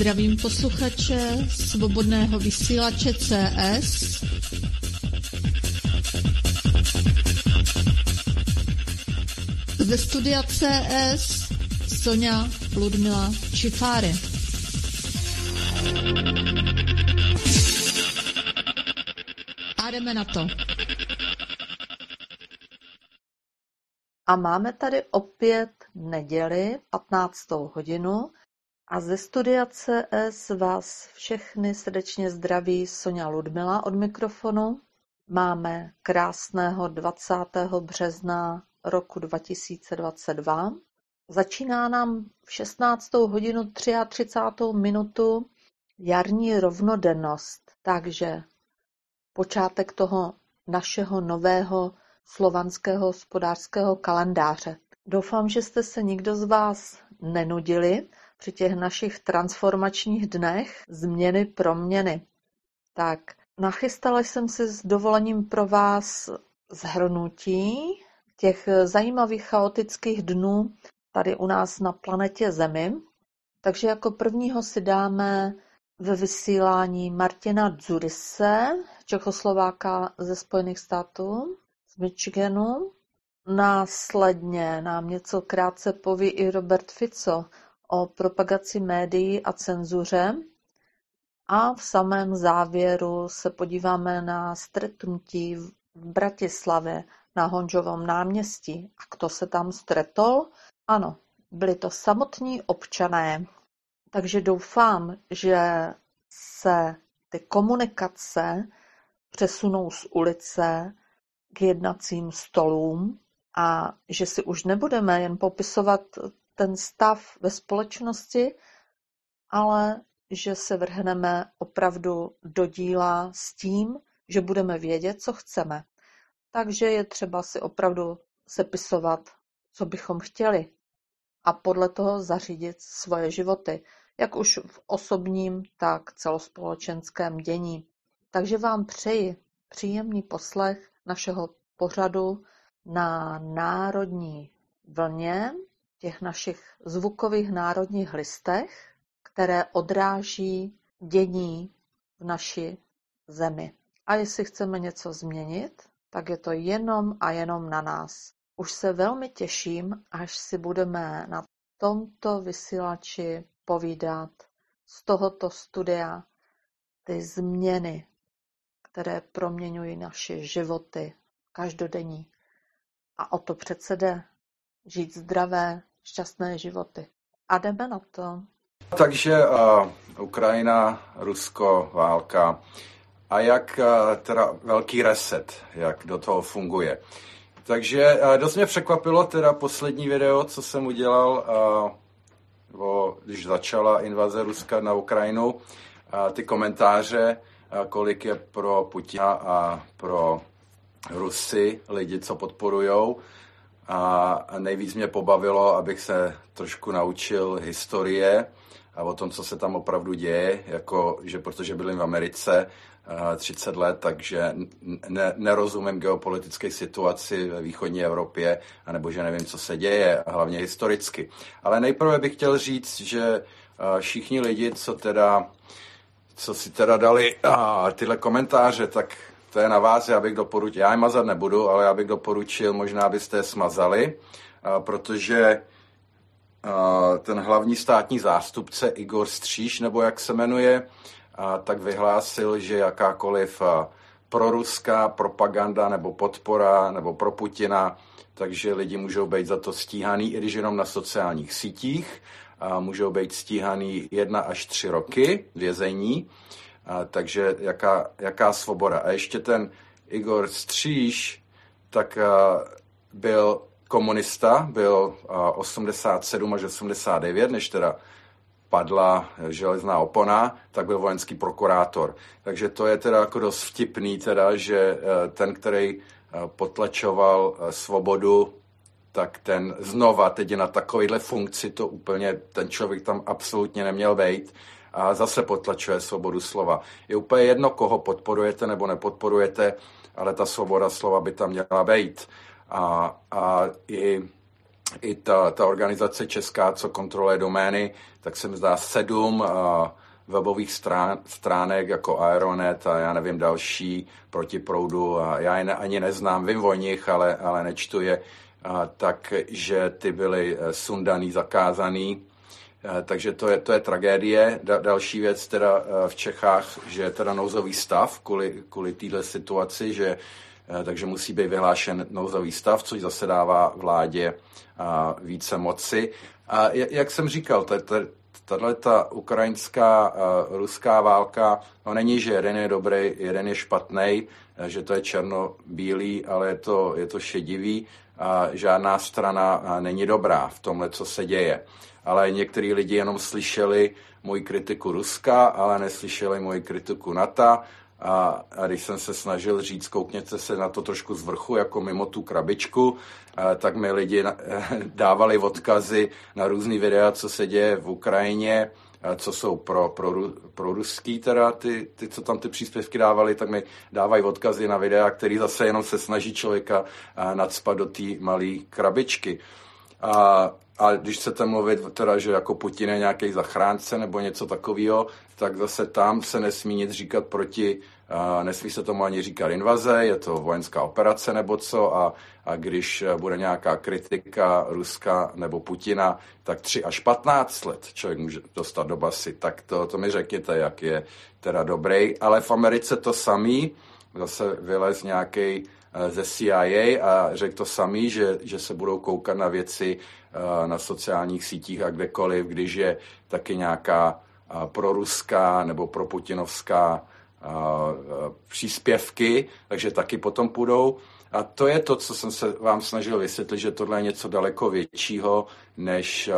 Zdravím posluchače svobodného vysílače CS. Ze studia CS Sonja Ludmila Čifáry. A jdeme na to. A máme tady opět neděli 15. hodinu a ze studia CS vás všechny srdečně zdraví Sonja Ludmila od mikrofonu. Máme krásného 20. března roku 2022. Začíná nám v 16. hodinu 33. minutu jarní rovnodennost, takže počátek toho našeho nového slovanského hospodářského kalendáře. Doufám, že jste se nikdo z vás nenudili při těch našich transformačních dnech změny proměny. Tak nachystala jsem si s dovolením pro vás shrnutí těch zajímavých chaotických dnů tady u nás na planetě Zemi. Takže jako prvního si dáme ve vysílání Martina Dzurise, Čechoslováka ze Spojených států, z Michiganu. Následně nám něco krátce poví i Robert Fico o propagaci médií a cenzuře. A v samém závěru se podíváme na stretnutí v Bratislavě na Honžovom náměstí. A kdo se tam stretol? Ano, byli to samotní občané. Takže doufám, že se ty komunikace přesunou z ulice k jednacím stolům a že si už nebudeme jen popisovat ten stav ve společnosti, ale že se vrhneme opravdu do díla s tím, že budeme vědět, co chceme. Takže je třeba si opravdu sepisovat, co bychom chtěli a podle toho zařídit svoje životy, jak už v osobním, tak celospolečenském dění. Takže vám přeji příjemný poslech našeho pořadu na národní vlně, těch našich zvukových národních listech, které odráží dění v naší zemi. A jestli chceme něco změnit, tak je to jenom a jenom na nás. Už se velmi těším, až si budeme na tomto vysílači povídat z tohoto studia ty změny, které proměňují naše životy každodenní. A o to přece jde. Žít zdravé, šťastné životy. A jdeme na to. Takže Ukrajina, Rusko, válka. A jak teda velký reset, jak do toho funguje. Takže dost mě překvapilo teda poslední video, co jsem udělal, když začala invaze Ruska na Ukrajinu. Ty komentáře, kolik je pro Putina a pro Rusy lidi, co podporujou. A nejvíc mě pobavilo, abych se trošku naučil historie a o tom, co se tam opravdu děje, jako, že protože bydlím v Americe 30 let, takže nerozumím geopolitické situaci ve východní Evropě, anebo že nevím, co se děje, a hlavně historicky. Ale nejprve bych chtěl říct, že všichni lidi, co si teda dali tyhle komentáře, tak to je na vás, já je mazat nebudu, ale já bych doporučil, možná byste je smazali, protože ten hlavní státní zástupce Igor Stříž, nebo jak se jmenuje, tak vyhlásil, že jakákoliv proruská propaganda nebo podpora nebo pro Putina, takže lidi můžou být za to stíhaný, i když jenom na sociálních sítích, můžou být stíhaný 1 až 3 roky vězení. Takže jaká svoboda. A ještě ten Igor Stříž, tak byl komunista, byl 87 až 89, než teda padla železná opona, tak byl vojenský prokurátor. Takže to je teda jako dost vtipný, teda, že ten, který potlačoval svobodu, tak ten znova teď je na takovýhle funkci, to úplně ten člověk tam absolutně neměl být. A zase potlačuje svobodu slova. Je úplně jedno, koho podporujete nebo nepodporujete, ale ta svoboda slova by tam měla být. A i i ta organizace česká, co kontroluje domény, tak se mi zdá 7 webových stránek jako Aeronet a já nevím další proti proudu a já je ani neznám, vím o nich, ale nečtu je, takže ty byly sundaný, zakázaný. Takže to je tragédie. Další věc teda v Čechách, že je teda nouzový stav kvůli této situaci, takže musí být vyhlášen nouzový stav, což zase dává vládě více moci. A jak jsem říkal, tato ukrajinská ruská válka, no není, že jeden je dobrý, jeden je špatný, že to je černobílý, ale je to šedivý a žádná strana není dobrá v tomhle, co se děje. Ale některý lidi jenom slyšeli moji kritiku Ruska, ale neslyšeli moji kritiku NATO. A když jsem se snažil říct, koukněte se na to trošku z vrchu, jako mimo tu krabičku, tak mi lidi dávali odkazy na různý videa, co se děje v Ukrajině, co jsou pro ruský, teda ty, co tam ty příspěvky dávali, tak mi dávají odkazy na videa, který zase jenom se snaží člověka nacpat do té malé krabičky. A když chcete mluvit teda, že jako Putin je nějaký zachránce nebo něco takového, tak zase tam se nesmí nic říkat nesmí se tomu ani říkat invaze, je to vojenská operace nebo co a když bude nějaká kritika Ruska nebo Putina, tak 3 až 15 let člověk může dostat do basy. Tak to mi řekněte, jak je teda dobrý. Ale v Americe to samý, zase vylez nějaký ze CIA a řekl to samý, že se budou koukat na věci na sociálních sítích a kdekoliv, když je taky nějaká proruská nebo proputinovská příspěvky, takže taky potom půjdou. A to je to, co jsem se vám snažil vysvětlit, že tohle je něco daleko většího, než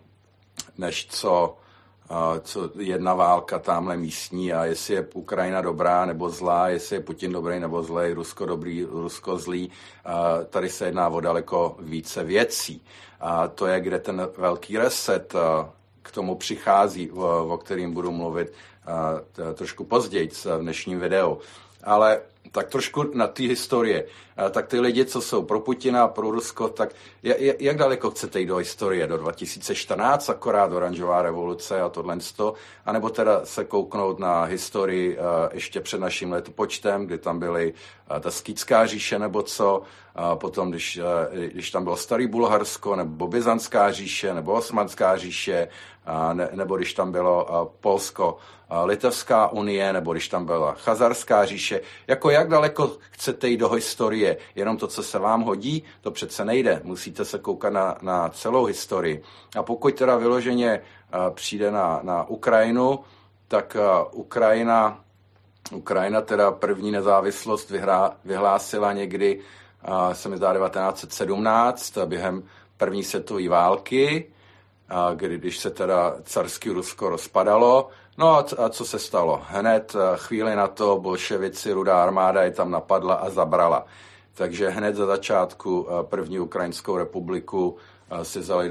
co jedna válka tamhle místní a jestli je Ukrajina dobrá nebo zlá, jestli je Putin dobrý nebo zlý, Rusko dobrý, Rusko zlý. Tady se jedná o daleko více věcí. A to je, kde ten velký reset k tomu přichází, o kterým budu mluvit trošku později v dnešním videu. Ale tak trošku na té historie. Tak ty lidi, co jsou pro Putina a pro Rusko, tak jak daleko chcete jít do historie? Do 2014 akorát oranžová revoluce a tohle, anebo teda se kouknout na historii ještě před naším letopočtem, kdy tam byly ta Skýtská říše nebo co, potom když tam bylo starý Bulharsko, nebo Byzantská říše, nebo Osmanská říše, nebo když tam bylo Polsko, Litevská unie, nebo když tam byla Chazarská říše. Jako jak daleko chcete jít do historie? Jenom to, co se vám hodí, to přece nejde. Musíte se koukat na celou historii. A pokud teda vyloženě přijde na Ukrajinu, tak Ukrajina teda první nezávislost vyhlásila někdy, se mi zdá 1917, během první světové války, když se teda carský Rusko rozpadalo. No a co se stalo? Hned chvíli na to bolševici, Rudá armáda je tam napadla a zabrala. Takže hned za začátku první Ukrajinskou republiku si vzali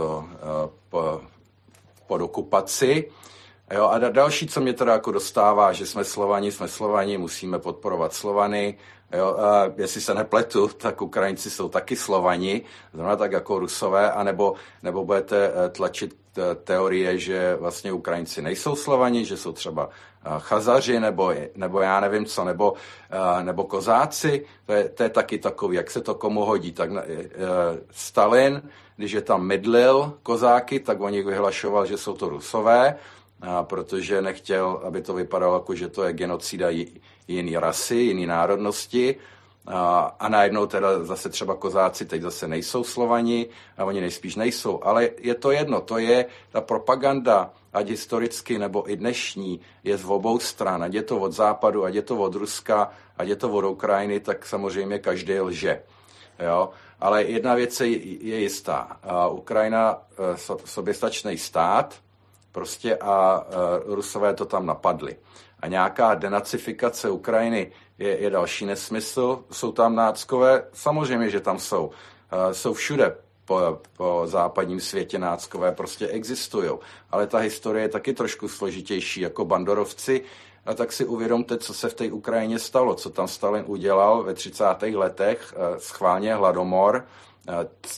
pod okupaci. Jo, a další, co mě teda jako dostává, že jsme Slovani, musíme podporovat Slovany. Jo, jestli se nepletu, tak Ukrajinci jsou taky Slovani, zrovna tak jako Rusové, anebo budete tlačit teorie, že vlastně Ukrajinci nejsou Slovani, že jsou třeba Chazaři, nebo já nevím co, nebo Kozáci. To je taky takový, jak se to komu hodí. Tak Stalin, když je tam mydlil Kozáky, tak on jich vyhlašoval, že jsou to Rusové, protože nechtěl, aby to vypadalo jako, že to je genocida jiný rasy, jiný národnosti. A najednou teda zase třeba Kozáci teď zase nejsou Slovani a oni nejspíš nejsou. Ale je to jedno, to je ta propaganda, ať historicky nebo i dnešní, je z obou stran. Ať je to od západu, ať je to od Ruska, ať je to od Ukrajiny, tak samozřejmě každý lže. Jo? Ale jedna věc je jistá. Ukrajina soběstačný stát, prostě a Rusové to tam napadli. A nějaká denacifikace Ukrajiny je další nesmysl. Jsou tam náckové? Samozřejmě, že tam jsou. Jsou všude po západním světě náckové, prostě existují. Ale ta historie je taky trošku složitější. Jako bandorovci, a tak si uvědomte, co se v té Ukrajině stalo. Co tam Stalin udělal ve 30. letech, schválně hladomor,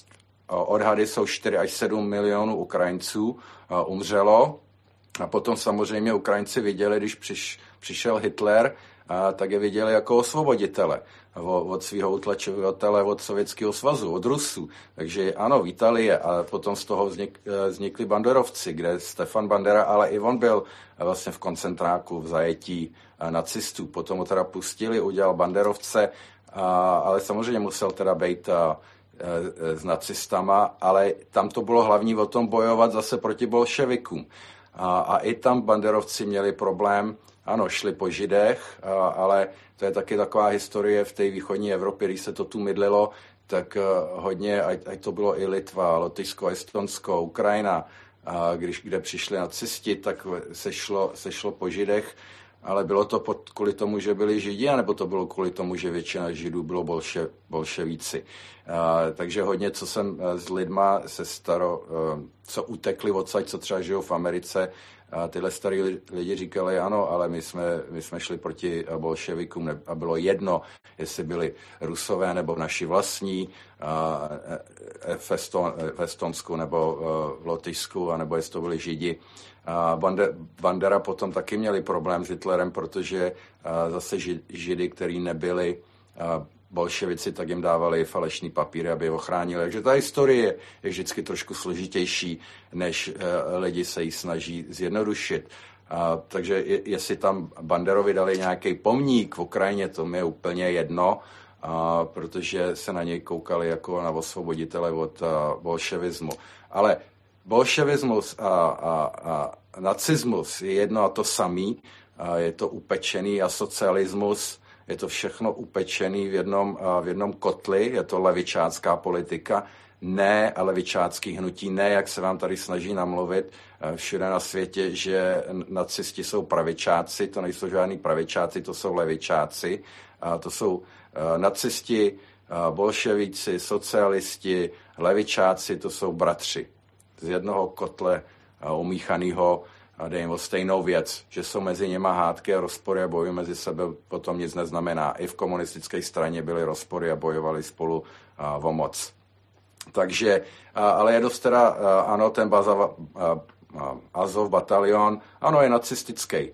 odhady jsou 4 až 7 milionů Ukrajinců umřelo. A potom samozřejmě Ukrajinci viděli, když přišel Hitler, tak je viděli jako osvoboditele od svého utlačovatele, od Sovětského svazu, od Rusů. Takže ano, vítali je a potom z toho vznikli banderovci, kde Stefan Bandera, ale i on byl vlastně v koncentráku, v zajetí nacistů. Potom ho teda pustili, udělal banderovce, ale samozřejmě musel teda být s nacistama, ale tam to bylo hlavní o tom bojovat zase proti bolševikům. A i tam banderovci měli problém, ano, šli po Židech, ale to je taky taková historie v té východní Evropě, když se to tu mydlilo, tak hodně, ať to bylo i Litva, Lotyšsko, Estonsko, Ukrajina, kde přišli nacisti, tak se šlo po Židech, ale bylo to kvůli tomu, že byli Židi, anebo to bylo kvůli tomu, že většina Židů bylo bolševíci. Takže hodně, co jsem s lidma co utekli odsaď, co třeba žijou v Americe, tyhle starý lidi říkali, ano, ale my jsme šli proti bolševikům a bylo jedno, jestli byli Rusové nebo naši vlastní v Estonsku nebo v Lotyšsku, anebo jestli to byli Židi. Bandera potom taky měli problém s Hitlerem, protože zase Židy, který nebyli bolševici, tak jim dávali falešný papíry, aby je ochránili. Takže ta historie je vždycky trošku složitější, než lidi se jí snaží zjednodušit. Takže jestli tam Banderovi dali nějaký pomník v Ukrajině, to mi je úplně jedno, protože se na něj koukali jako na osvoboditele od bolševismu. Ale bolševismus a nacismus je jedno a to samý, je to upečený a socialismus, je to všechno upečený v jednom kotli, je to levičácká politika, ne a levičácký hnutí, ne, jak se vám tady snaží namluvit všude na světě, že nacisti jsou pravičáci, to nejsou žádný pravičáci, to jsou levičáci, to jsou nacisti, bolševíci, socialisti, levičáci, to jsou bratři z jednoho kotle umíchanýho a dej jim o stejnou věc, že jsou mezi něma hádky a rozpory a bojují mezi sebe, potom nic neznamená. I v komunistické straně byly rozpory a bojovali spolu o moc. Takže, ale je dost teda, ano, ten Azov batalion, ano, je nacistický.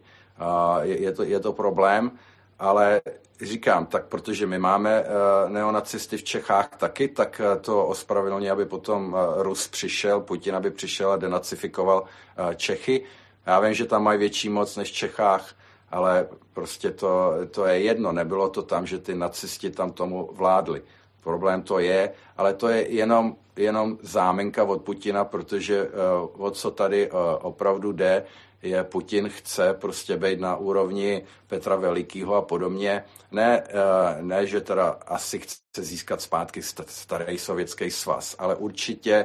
Je to problém, ale říkám, tak protože my máme neonacisty v Čechách taky, tak to ospravedlní, aby potom Rus přišel, Putin, aby přišel a denacifikoval Čechy. Já vím, že tam mají větší moc než v Čechách, ale prostě to je jedno. Nebylo to tam, že ty nacisti tam tomu vládli. Problém to je, ale to je jenom záminka od Putina, protože o co tady opravdu jde, je Putin chce prostě být na úrovni Petra Velikýho a podobně. Ne, že teda asi chce získat zpátky starý sovětský svaz, ale určitě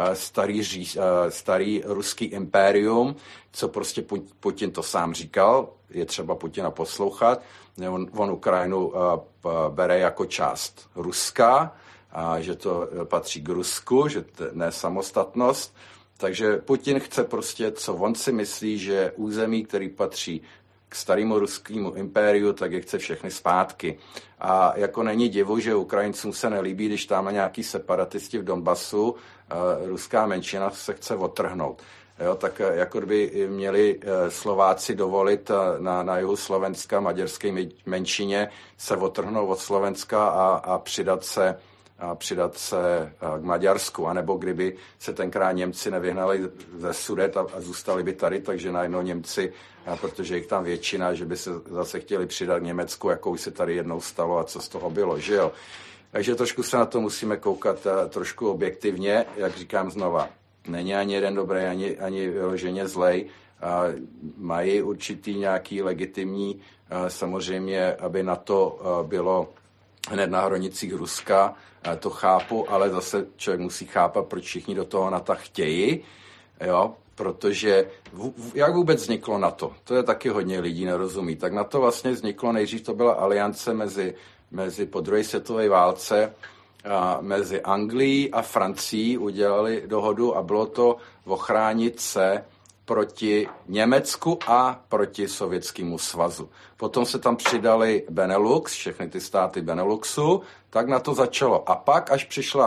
starý ruský impérium, co prostě Putin to sám říkal, je třeba Putina poslouchat. On Ukrajinu bere jako část Ruska, že to patří k Rusku, že to ne samostatnost. Takže Putin chce prostě, co on si myslí, že území, který patří k starému ruskému impériu, tak je chce všechny zpátky. A jako není divu, že Ukrajincům se nelíbí, když tam nějaký separatisti v Donbasu, ruská menšina se chce odtrhnout. Jo, tak jako by měli Slováci dovolit na jihu Slovenska, maďarské menšině, se odtrhnout od Slovenska a přidat se k Maďarsku, anebo kdyby se tenkrát Němci nevyhnali ze Sudet a zůstali by tady, takže najednou Němci, protože jich tam většina, že by se zase chtěli přidat k Německu, jako už se tady jednou stalo a co z toho bylo, že jo. Takže trošku se na to musíme koukat trošku objektivně, jak říkám znova. Není ani jeden dobrý, ani vyloženě zlej. Mají určitý nějaký legitimní, samozřejmě, aby na to bylo hned na hranicích Ruska, to chápu, ale zase člověk musí chápat, proč všichni do toho NATO chtějí, jo, protože jak vůbec vzniklo NATO? To je taky hodně lidí nerozumí. Tak NATO vlastně vzniklo, nejdřív to byla aliance mezi po druhé světové válce, mezi Anglií a Francií udělali dohodu a bylo to ochránit se proti Německu a proti Sovětskému svazu. Potom se tam přidali Benelux, všechny ty státy Beneluxu, tak na to začalo. A pak, až přišla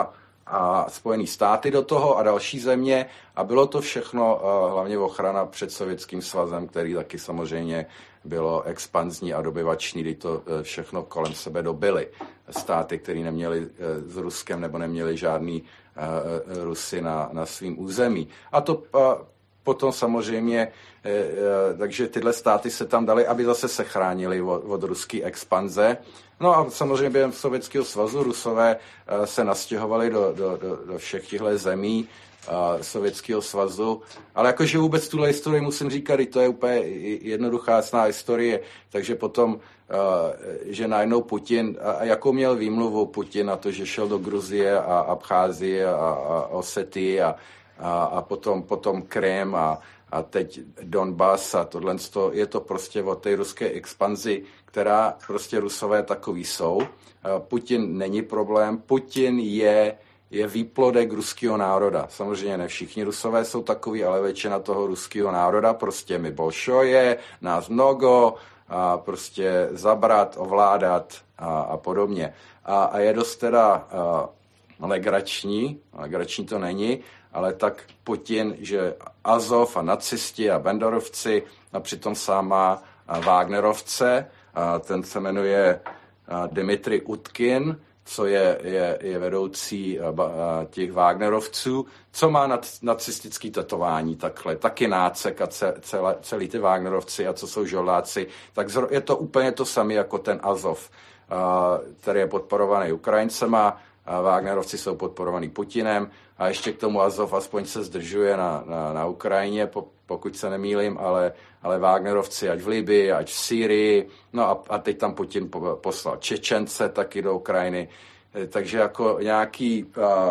a Spojené státy do toho a další země a bylo to všechno hlavně ochrana před Sovětským svazem, který taky samozřejmě bylo expanzní a dobyvačný, kdy to všechno kolem sebe dobyly. Státy, které neměly s Ruskem nebo neměly žádný Rusy na svým území. A to potom samozřejmě, takže tyhle státy se tam daly, aby zase se chránili od ruské expanze. No a samozřejmě během Sovětského svazu Rusové se nastěhovali do všech těchto zemí Sovětského svazu, ale jakože vůbec tuhle historii musím říkat, i to je úplně jednoduchá, jasná historie, takže potom, že najednou Putin, a jakou měl výmluvu Putin na to, že šel do Gruzie a Abcházie a Osetii a potom Krym a teď Donbas a tohle, je to prostě o té ruské expanzi, která prostě Rusové takový jsou. Putin není problém, Putin je výplodek ruského národa. Samozřejmě ne všichni Rusové jsou takový, ale většina toho ruského národa, prostě my bolšoje, nás mnogo, a prostě zabrat, ovládat a podobně. A je dost teda legrační to není, ale tak Putin, že Azov a nacisti a banderovci a přitom sám má Wagnerovce, ten se jmenuje Dmitry Utkin, co je vedoucí těch Wagnerovců, co má nacistický tetování takhle, taky nácek a celý ty Wagnerovci a co jsou žoldáci, tak je to úplně to samé jako ten Azov, který je podporovaný Ukrajincema, a Wagnerovci jsou podporovaný Putinem a ještě k tomu Azov aspoň se zdržuje na Ukrajině, pokud se nemýlím, ale Wagnerovci ať v Libii, ať v Sýrii, no a teď tam Putin poslal Čečence taky do Ukrajiny, takže jako nějaký,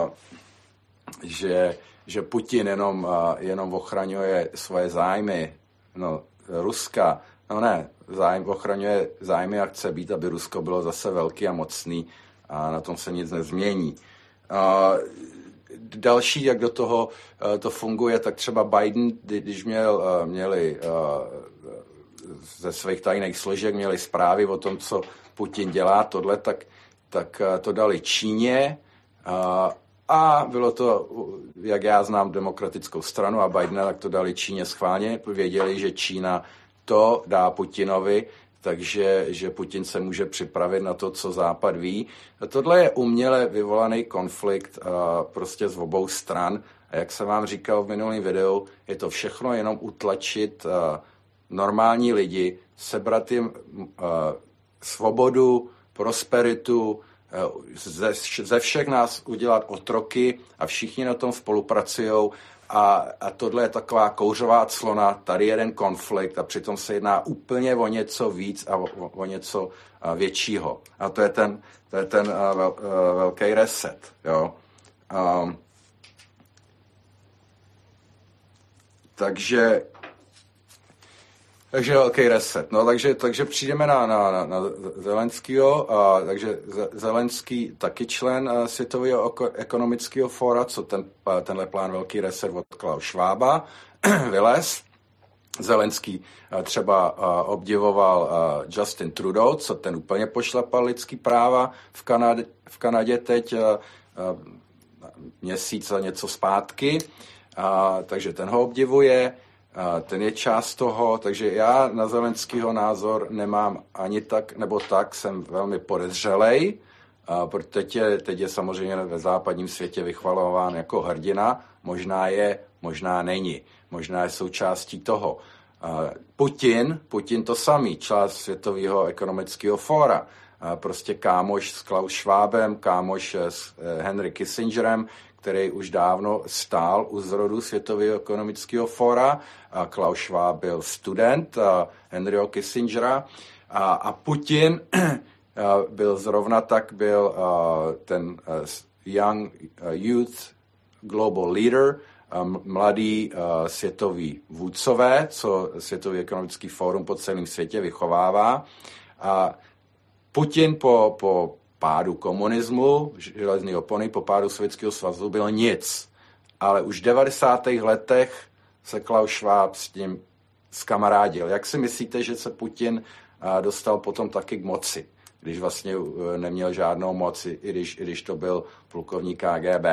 že Putin jenom ochraňuje svoje zájmy, no Ruska, no ne, ochraňuje zájmy a chce být, aby Rusko bylo zase velký a mocný a na tom se nic nezmění. Další, jak do toho to funguje, tak třeba Biden, když měli ze svých tajných složek měli zprávy o tom, co Putin dělá, tohle, tak to dali Číně a bylo to, jak já znám demokratickou stranu a Bidena, tak to dali Číně schválně, věděli, že Čína to dá Putinovi, takže že Putin se může připravit na to, co Západ ví. Tohle je uměle vyvolaný konflikt prostě z obou stran. A jak jsem vám říkal v minulém videu, je to všechno jenom utlačit normální lidi, sebrat jim svobodu, prosperitu, ze všech nás udělat otroky a všichni na tom spolupracujou. A tohle je taková kouřová clona, tady jeden konflikt a přitom se jedná úplně o něco víc a o něco většího. A to je ten velký reset. Jo? Takže velký reset. No, takže přijdeme na Zelenskýho. Takže Zelenský taky člen Světového ekonomického fóra, co tenhle plán velký reset od Klaus Schwaba vylez. Zelenský třeba obdivoval Justin Trudeau, co ten úplně pošlapal lidský práva v Kanadě teď měsíc a něco zpátky. Takže ten ho obdivuje. Ten je část toho, takže já na Zelenskýho názor nemám ani tak, nebo tak, jsem velmi podezřelej, protože teď je samozřejmě ve západním světě vychvalován jako hrdina, možná není, možná je součástí toho. Putin to samý, část Světového ekonomického fóra, prostě kámoš s Klaus Schwabem, kámoš s Henry Kissingerem, který už dávno stál u zrodu Světového ekonomického fóra. Klaus Schwab byl student Henryho Kissingera a Putin byl zrovna tak, byl ten Young Youth Global Leader, mladý světový vůdcové, co Světový ekonomický fórum po celém světě vychovává. A Putin po pádu komunismu, železný opony, po pádu Sovětského svazu byl nic. Ale už v 90. letech se Klaus Schwab s tím skamarádil. Jak si myslíte, že se Putin dostal potom taky k moci? když vlastně neměl žádnou moc, i když to byl plukovník KGB.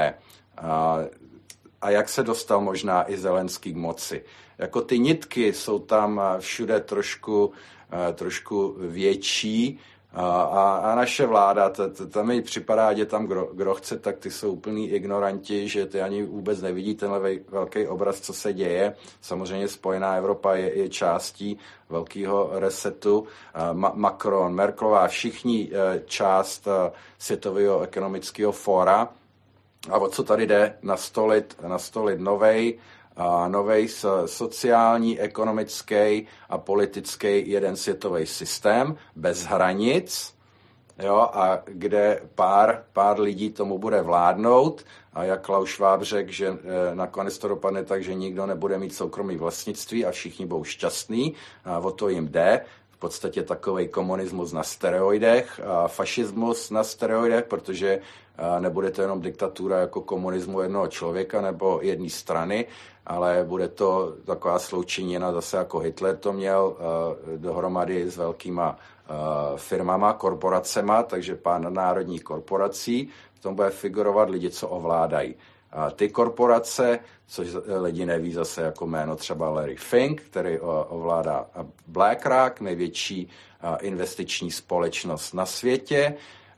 A jak se dostal možná i Zelenský k moci. Jako ty nitky jsou tam všude trošku větší a naše vláda, tam mi připadá, že tam kdo chce, tak ty jsou úplný ignoranti, že ty ani vůbec nevidí tenhle velký obraz, co se děje. Samozřejmě Spojená Evropa je částí velkého resetu. Macron, Merkelová, všichni část Světového ekonomického fóra. A o co tady jde? Nastolit novej sociální, ekonomický a politický jeden světový systém bez hranic, jo, a kde pár lidí tomu bude vládnout a jak Klaus Schwab řekl, že nakonec to dopadne tak, že nikdo nebude mít soukromý vlastnictví a všichni budou šťastní, a o to jim jde. V podstatě takovej komunismus na steroidech, a fašismus na steroidech, protože nebude to jenom diktatura jako komunismu jednoho člověka nebo jedné strany, ale bude to taková sloučenina zase jako Hitler to měl dohromady s velkýma firmama, korporacema, takže pár národních korporací, v tom bude figurovat lidi, co ovládají. A ty korporace, což lidi neví zase jako jméno třeba Larry Fink, který ovládá BlackRock, největší investiční společnost na světě,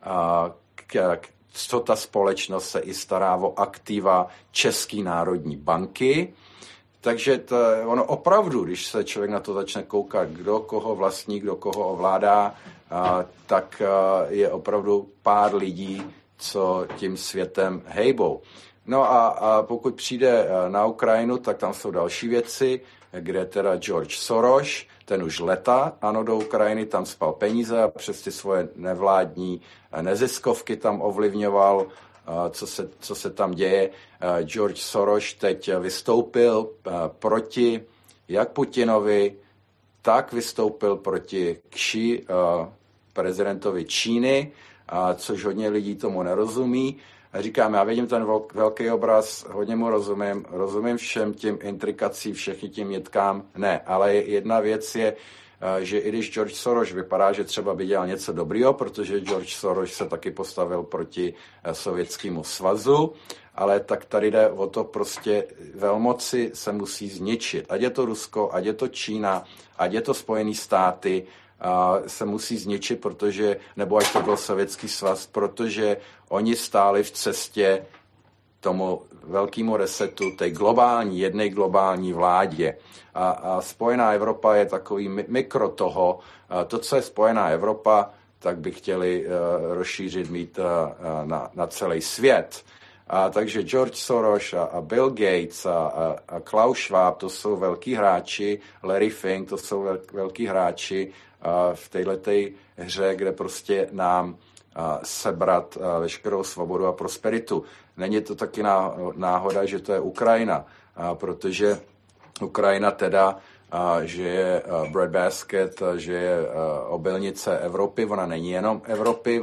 co ta společnost se i stará o aktiva České národní banky. Takže ono opravdu, když se člověk na to začne koukat, kdo koho vlastní, kdo koho ovládá, tak je opravdu pár lidí, co tím světem hejbou. No a pokud přijde na Ukrajinu, tak tam jsou další věci, kde teda George Soros, ten už leta, do Ukrajiny, tam spal peníze a přes ty svoje nevládní neziskovky tam ovlivňoval, co se tam děje. George Soros teď vystoupil proti jak Putinovi, tak vystoupil proti Xi, prezidentovi Číny, což hodně lidí tomu nerozumí. Říkám, já vidím ten velký obraz, hodně mu rozumím všem tím intrikacím, všem tím nitkám, ne, ale jedna věc je, že i když George Soros vypadá, že třeba by dělal něco dobrýho, protože George Soros se taky postavil proti Sovětskému svazu, ale tak tady jde o to prostě velmoci se musí zničit. Ať je to Rusko, ať je to Čína, ať je to Spojené státy, se musí zničit, protože, nebo ať to byl Sovětský svaz, protože oni stáli v cestě tomu velkému resetu, té jedné globální vládě. A Spojená Evropa je takový mikro toho. To, co je Spojená Evropa, tak by chtěli rozšířit, mít na celý svět. Takže George Soros a Bill Gates a Klaus Schwab, to jsou velký hráči, Larry Fink, to jsou velký hráči v této hře, kde prostě nám sebrat veškerou svobodu a prosperitu. Není to taky náhoda, že to je Ukrajina, protože Ukrajina teda, že je breadbasket, že je obilnice Evropy, ona není jenom Evropy,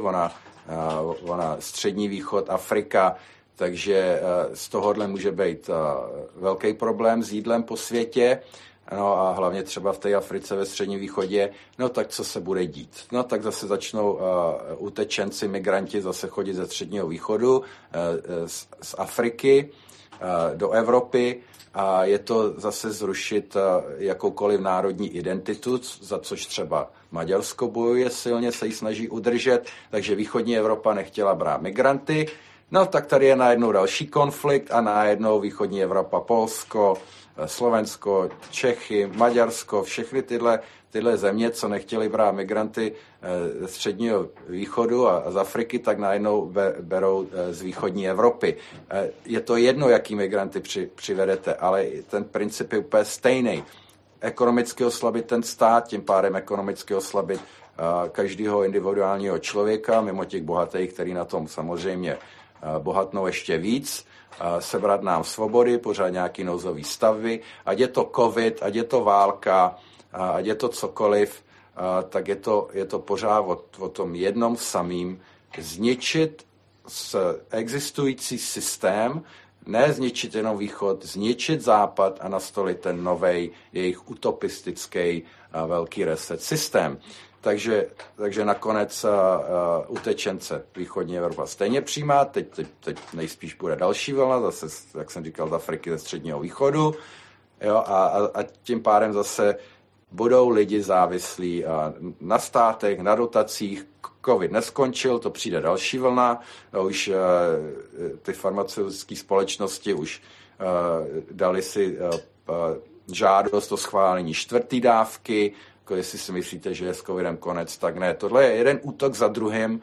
ona Střední východ, Afrika, takže z tohohle může být velký problém s jídlem po světě. No a hlavně třeba v té Africe ve Středním východě, no tak co se bude dít? No tak zase začnou utečenci, migranti zase chodit ze Středního východu, z Afriky do Evropy a je to zase zrušit jakoukoliv národní identitu, za což třeba Maďarsko bojuje silně, se ji snaží udržet, takže východní Evropa nechtěla brát migranty. No tak tady je najednou další konflikt a najednou východní Evropa, Polsko, Slovensko, Čechy, Maďarsko, všechny tyhle země, co nechtěli brát migranty ze Středního východu a z Afriky, tak najednou berou z východní Evropy. Je to jedno, jaký migranty přivedete, ale ten princip je úplně stejný. Ekonomicky oslabit ten stát, tím pádem ekonomicky oslabit každého individuálního člověka, mimo těch bohatých, který na tom samozřejmě bohatnou ještě víc, sebrat nám svobody, pořád nějaký nouzový stavy, ať je to covid, ať je to válka, ať je to cokoliv, tak je to pořád o tom jednom samým zničit existující systém, ne zničit jenom východ, zničit západ a nastolit ten novej, jejich utopistický velký reset systém. takže nakonec utečence východní Evropa stejně přijímá, teď nejspíš bude další vlna, zase, jak jsem říkal, z Afriky, ze Středního východu, jo, a tím pádem zase budou lidi závislí na státech, na dotacích. Covid neskončil, to přijde další vlna, už ty farmaceutické společnosti už dali si žádost o schválení 4. dávky, jako jestli si myslíte, že je s covidem konec, tak ne. Tohle je jeden útok za druhým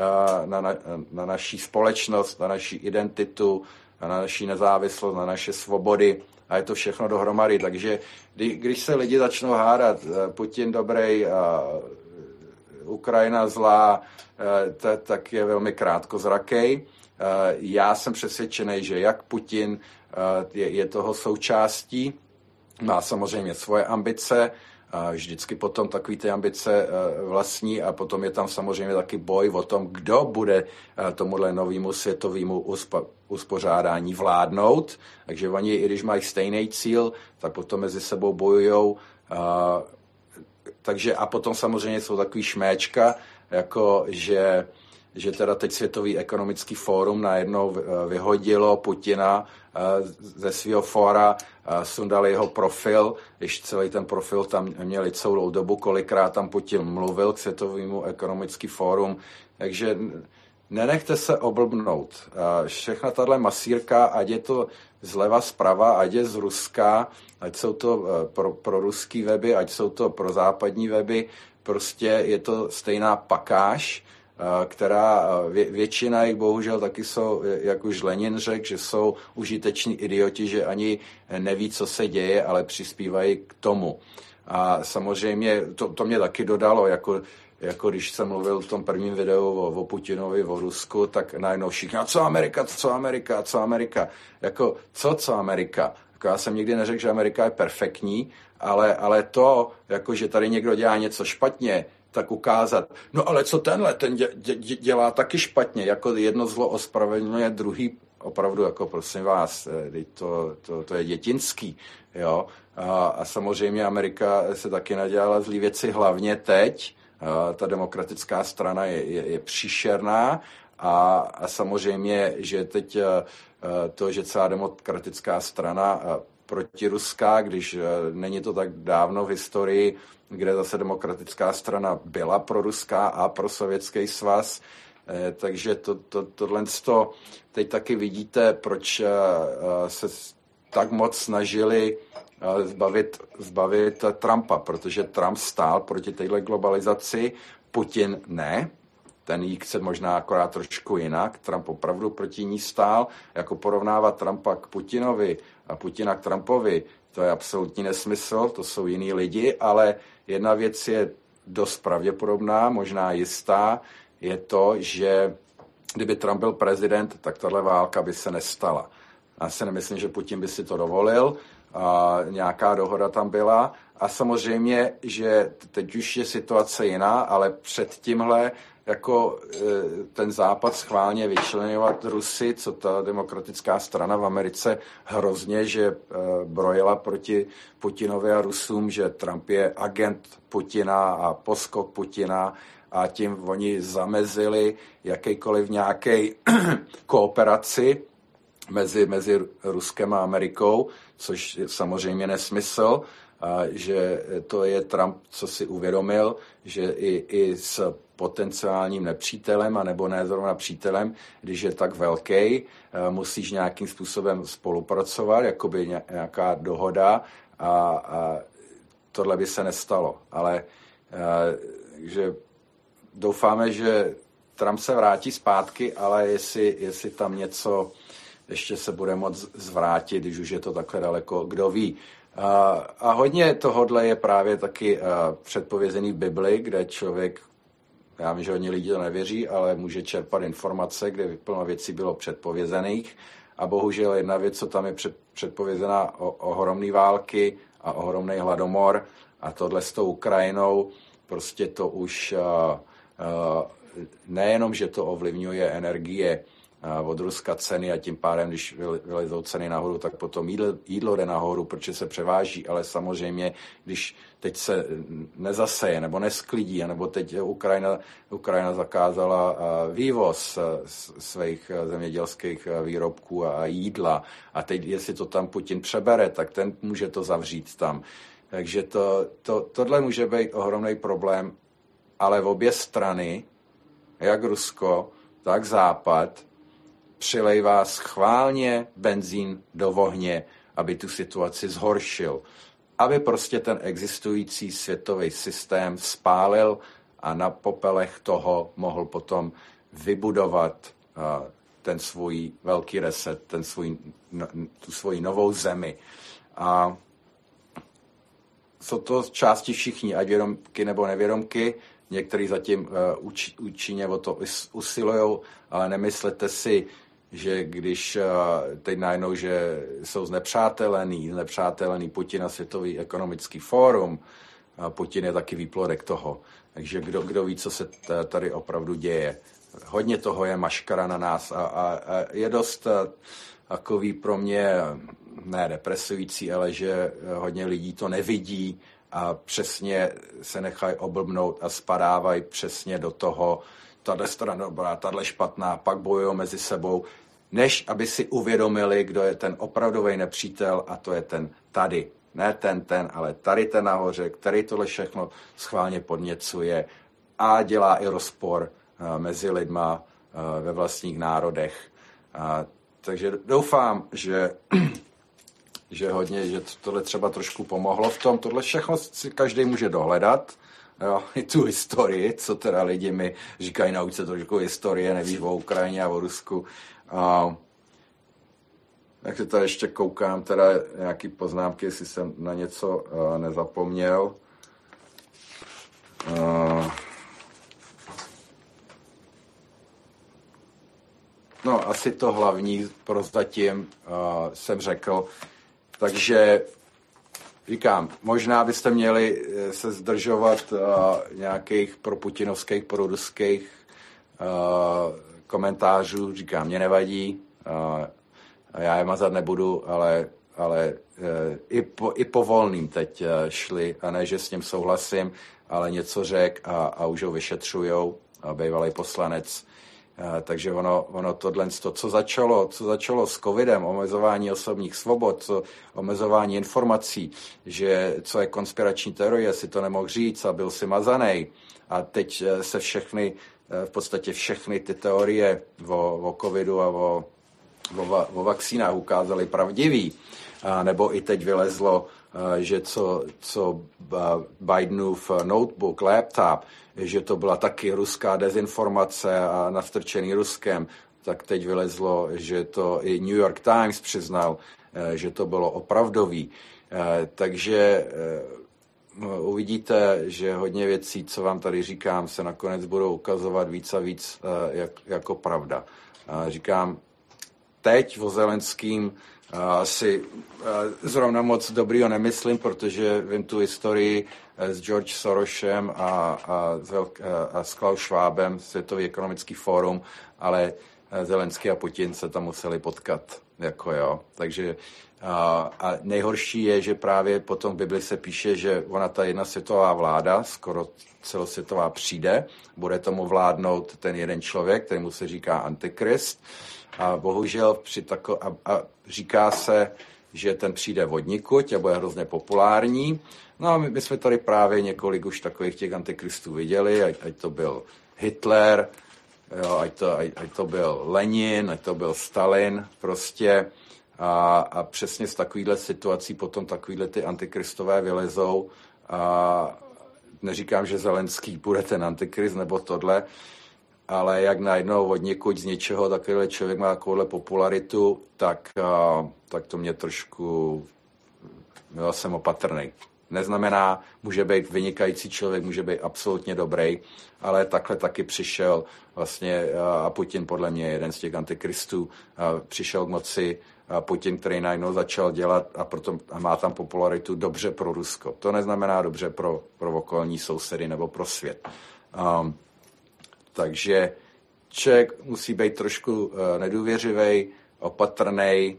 na naší společnost, na naší identitu, na naší nezávislost, na naše svobody a je to všechno dohromady. Takže když se lidi začnou hádat, Putin dobrý, Ukrajina zlá, tak je velmi krátkozrakej. Já jsem přesvědčený, že jak Putin je toho součástí, má samozřejmě svoje ambice, vždycky potom takový ty ambice vlastní a potom je tam samozřejmě taky boj o tom, kdo bude tomuhle novému světovému uspořádání vládnout. Takže oni, i když mají stejný cíl, tak potom mezi sebou bojujou. Takže a potom samozřejmě jsou takový šméčka, jako že teda teď Světový ekonomický fórum najednou vyhodilo Putina ze svého fóra, sundali jeho profil, když celý ten profil tam měli celou dobu, kolikrát tam Putin mluvil k Světovému ekonomický fórum, takže nenechte se oblbnout. Všechna tahle masírka, ať je to zleva zprava, ať je z Ruska, ať jsou to pro ruský weby, ať jsou to pro západní weby, prostě je to stejná pakáž, která většina jich bohužel taky jsou, jak už Lenin řekl, že jsou užiteční idioti, že ani neví, co se děje, ale přispívají k tomu. A samozřejmě to mě taky dodalo, jako když jsem mluvil v tom prvním videu o Putinovi, o Rusku, tak najednou všichni, co Amerika? Jako, co Amerika? Jako já jsem nikdy neřekl, že Amerika je perfektní, ale to, jako že tady někdo dělá něco špatně, tak ukázat, no ale co ten dělá taky špatně, jako jedno zlo ospravedlňuje druhý, opravdu, jako prosím vás, to je dětinský, jo. A samozřejmě Amerika se taky nadělala zlý věci, hlavně teď, ta demokratická strana je příšerná a samozřejmě, že teď to, že celá demokratická strana protiruská, když není to tak dávno v historii, kde zase demokratická strana byla proruská a pro Sovětský svaz, takže tohle teď taky vidíte, proč se tak moc snažili zbavit Trumpa, protože Trump stál proti téhle globalizaci, Putin ne, ten jí chce možná akorát trošku jinak, Trump opravdu proti ní stál, jako porovnávat Trumpa k Putinovi a Putina k Trumpovi, to je absolutní nesmysl, to jsou jiní lidi, ale jedna věc je dost pravděpodobná, možná jistá, je to, že kdyby Trump byl prezident, tak tahle válka by se nestala. Já si nemyslím, že Putin by si to dovolil, nějaká dohoda tam byla a samozřejmě, že teď už je situace jiná, ale před tímhle jako ten západ schválně vyčleňovat Rusy, co ta demokratická strana v Americe hrozně, že brojila proti Putinovi a Rusům, že Trump je agent Putina a poskok Putina a tím oni zamezili jakýkoliv nějaké kooperaci mezi Ruskem a Amerikou, což je samozřejmě nesmysl, že to je Trump, co si uvědomil, že i s potenciálním nepřítelem, anebo ne zrovna přítelem, když je tak velký, musíš nějakým způsobem spolupracovat, jakoby nějaká dohoda a tohle by se nestalo. Ale že doufáme, že Trump se vrátí zpátky, ale jestli tam něco ještě se bude moc zvrátit, když už je to takhle daleko, kdo ví. A hodně tohodle je právě taky předpovězený v Bibli, kde člověk, já vím, že hodně lidí to nevěří, ale může čerpat informace, kde plno věcí bylo předpovězených. A bohužel jedna věc, co tam je předpovězená, ohromný války a ohromný hladomor a tohle s tou Ukrajinou, prostě to už nejenom, že to ovlivňuje energie od Ruska ceny a tím pádem, když vylezou ceny nahoru, tak potom jídlo jde nahoru, protože se převáží, ale samozřejmě, když teď se nezaseje nebo nesklidí, nebo teď Ukrajina zakázala vývoz svých zemědělských výrobků a jídla a teď, jestli to tam Putin přebere, tak ten může to zavřít tam. Takže tohle může být ohromný problém, ale v obě strany, jak Rusko, tak Západ, přilejvá schválně benzín do ohně, aby tu situaci zhoršil. Aby prostě ten existující světový systém spálil a na popelech toho mohl potom vybudovat ten svůj velký reset, tu svoji novou zemi. A jsou to části všichni, ať vědomky nebo nevědomky. Někteří zatím účinně o to usilují, ale nemyslete si, že když teď najednou, že jsou znepřátelený Putin a Světový ekonomický fórum, Putin je taky výplodek toho. Takže kdo ví, co se tady opravdu děje. Hodně toho je maškara na nás a je dost takový pro mě, ne depresující, ale že hodně lidí to nevidí a přesně se nechají oblbnout a spadávají přesně do toho, tahle strana dobrá, tahle špatná, pak bojují mezi sebou, než aby si uvědomili, kdo je ten opravdový nepřítel a to je ten tady. Ne ten, ale tady ten nahoře, který tohle všechno schválně podněcuje a dělá i rozpor mezi lidma ve vlastních národech. Takže doufám, že tohle třeba trošku pomohlo v tom. Tohle všechno si každý může dohledat. Jo, i tu historii, co teda lidi mi říkají, nauč se trošku historie, nevíš o Ukrajině a o Rusku. Jak se tady ještě koukám, teda nějaký poznámky, jestli jsem na něco nezapomněl. No, asi to hlavní prozatím jsem řekl. Takže říkám, možná byste měli se zdržovat nějakých proputinovských, proruských komentářů. Říkám, mě nevadí, já je mazat nebudu, ale i po volným teď šli, a ne, že s ním souhlasím, ale něco řek a už ho vyšetřujou, bývalý poslanec. Takže ono tohle, co začalo s covidem, omezování osobních svobod, omezování informací, že co je konspirační teorie, si to nemohl říct a byl si mazanej. A teď se v podstatě všechny ty teorie o covidu a o vakcínách ukázaly pravdivý. Nebo i teď vylezlo, že co Bidenův notebook, laptop, že to byla taky ruská dezinformace a nastrčený Ruskem, tak teď vylezlo, že to i New York Times přiznal, že to bylo opravdový. Takže uvidíte, že hodně věcí, co vám tady říkám, se nakonec budou ukazovat víc a víc jako pravda. Říkám, teď o Zelenským asi zrovna moc dobrýho nemyslím, protože vím tu historii s George Sorosem a s Klaus Schwabem, Světový ekonomický fórum, ale Zelenský a Putin se tam museli potkat. Takže a nejhorší je, že právě potom v Bibli se píše, že ona ta jedna světová vláda, skoro celosvětová, přijde, bude tomu vládnout ten jeden člověk, kterému se říká Antikrist. A bohužel říká se, že ten přijde odnikud a bude hrozně populární. No a my jsme tady právě několik už takových těch antikristů viděli, ať to byl Hitler, jo, ať to byl Lenin, ať to byl Stalin prostě. A přesně z takovýhle situací potom takovýhle ty antikristové vylezou. A neříkám, že Zelenský bude ten antikrist nebo tohle, ale jak najednou od někud z něčeho takovýhle člověk má takovouhle popularitu, tak to mě trošku, byl jsem opatrnej. Neznamená, může být vynikající člověk, může být absolutně dobrý, ale takhle taky přišel vlastně a Putin podle mě je jeden z těch antikristů, přišel k moci Putin, který najednou začal dělat a má tam popularitu dobře pro Rusko. To neznamená dobře pro okolní sousedy nebo pro svět. Takže člověk musí být trošku nedůvěřivý, opatrný,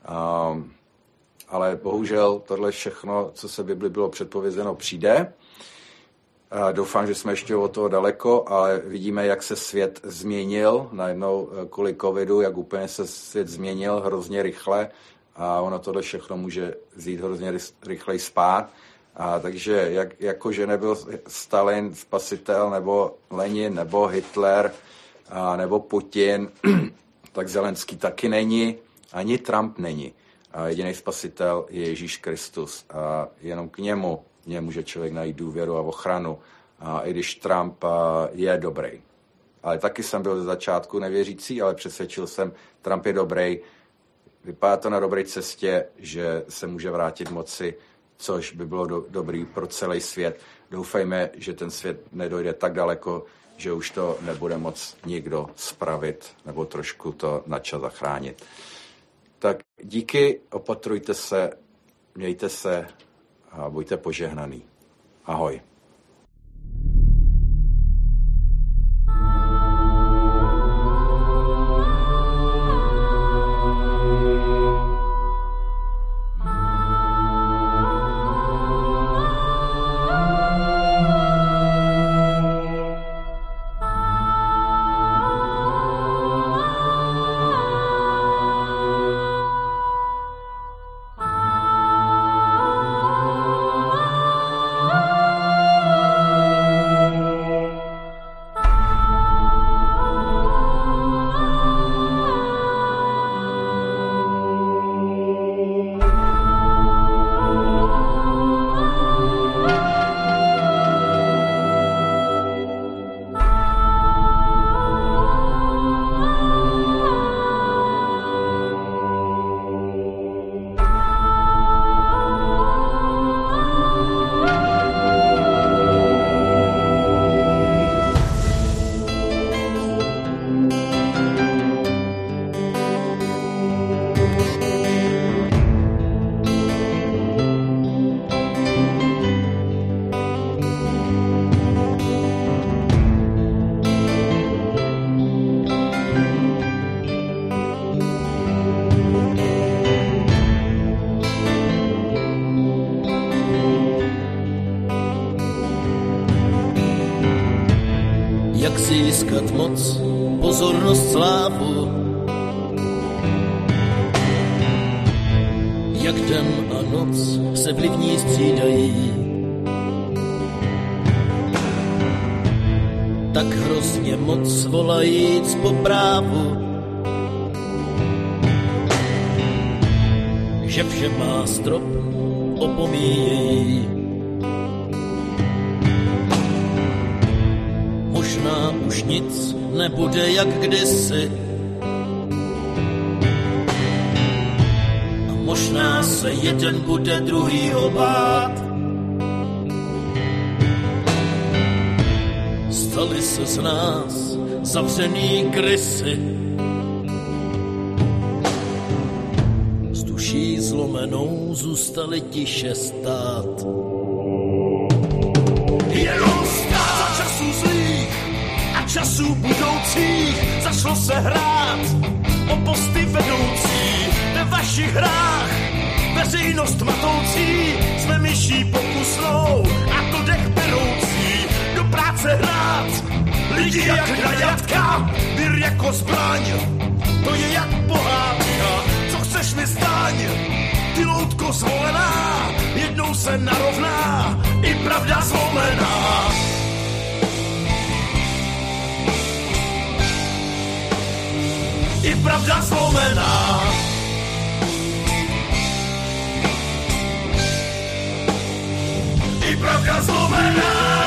ale bohužel tohle všechno, co se v Bibli bylo předpovězeno, přijde. Doufám, že jsme ještě od toho daleko, ale vidíme, jak se svět změnil najednou kvůli covidu, jak úplně se svět změnil hrozně rychle a ono tohle všechno může vzít hrozně rychleji spát. Takže jakože nebyl Stalin spasitel, nebo Lenin, nebo Hitler, nebo Putin, tak Zelenský taky není, ani Trump není. Jediný spasitel je Ježíš Kristus a jenom k němu může člověk najít důvěru a ochranu, i když Trump je dobrý. Ale taky jsem byl ze začátku nevěřící, ale přesvědčil jsem, Trump je dobrý, vypadá to na dobré cestě, že se může vrátit moci, což by bylo dobrý pro celý svět. Doufejme, že ten svět nedojde tak daleko, že už to nebude moc nikdo spravit nebo trošku to na čas zachránit. Tak díky, opatrujte se, mějte se a buďte požehnaný. Ahoj. Jak získat moc, pozornost, slávu, jak den a noc se vlivní střídají, tak hrozně moc volajíc po právu, že vše má strop, opomíjejí. Možná už nic nebude jak kdysi a možná se jeden bude druhýho bát. Stali se z nás zavřený krysy, s duší zlomenou zůstali tiše stát. Jenom stát za časů zlých a časů budoucích začalo se hrát o posty vedoucí ve vašich hrách. Veřejnost matoucí, jsme myší pokusnou a to dech beroucí. Do práce hrát, lidi jak na jatka, vír jako zbraň, to je jak pohádka. Co chceš mi staň, ty loutko zvolená, jednou se narovná i pravda zlomená. I pravda zlomená. I pravda zlomená.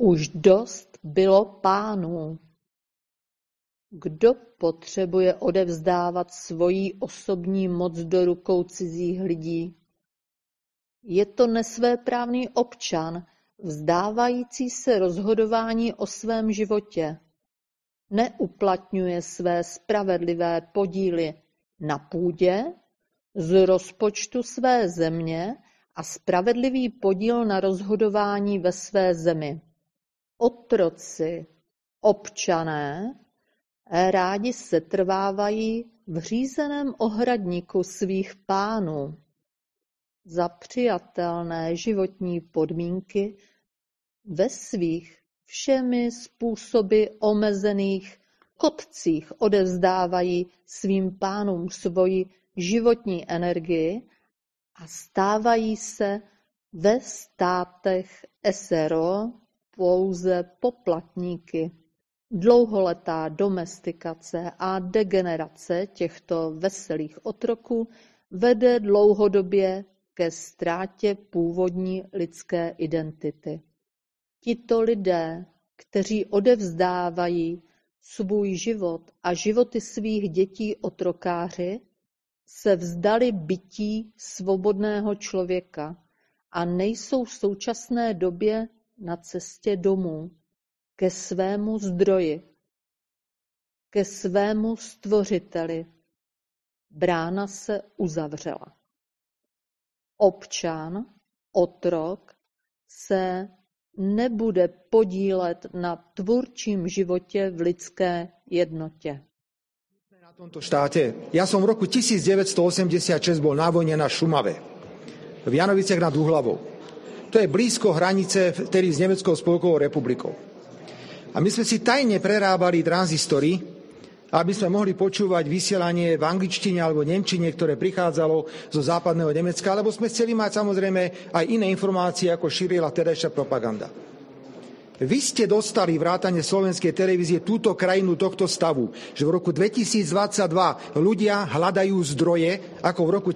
Už dost bylo pánů. Kdo potřebuje odevzdávat svoji osobní moc do rukou cizích lidí? Je to nesvéprávný občan, vzdávající se rozhodování o svém životě. Neuplatňuje své spravedlivé podíly na půdě, z rozpočtu své země a spravedlivý podíl na rozhodování ve své zemi. Otroci, občané, rádi setrvávají v řízeném ohradníku svých pánů. Za přijatelné životní podmínky ve svých všemi způsoby omezených kotcích odevzdávají svým pánům svoji životní energii a stávají se ve státech SRO pouze poplatníky. Dlouholetá domestikace a degenerace těchto veselých otroků vede dlouhodobě ke ztrátě původní lidské identity. Tito lidé, kteří odevzdávají svůj život a životy svých dětí otrokáři, se vzdali bytí svobodného člověka a nejsou v současné době na cestě domů, ke svému zdroji, ke svému stvořiteli. Brána se uzavřela. Občan, otrok, se nebude podílet na tvůrčím životě v lidské jednotě. Na tomto štáte. Ja som v roku 1986 bol na vojne na Šumave, v Janoviciach nad Úhlavou. To je blízko hranice vtedy s Nemeckou spolkovou republikou. A my sme si tajne prerábali tranzistory, aby sme mohli počúvať vysielanie v angličtine alebo nemčine, ktoré prichádzalo zo západného Nemecka, alebo sme chceli mať samozrejme aj iné informácie, ako šírila terajšia propaganda. Vy ste dostali vrátane slovenskej televízie túto krajinu tohto stavu, že v roku 2022 ľudia hľadajú zdroje, ako v roku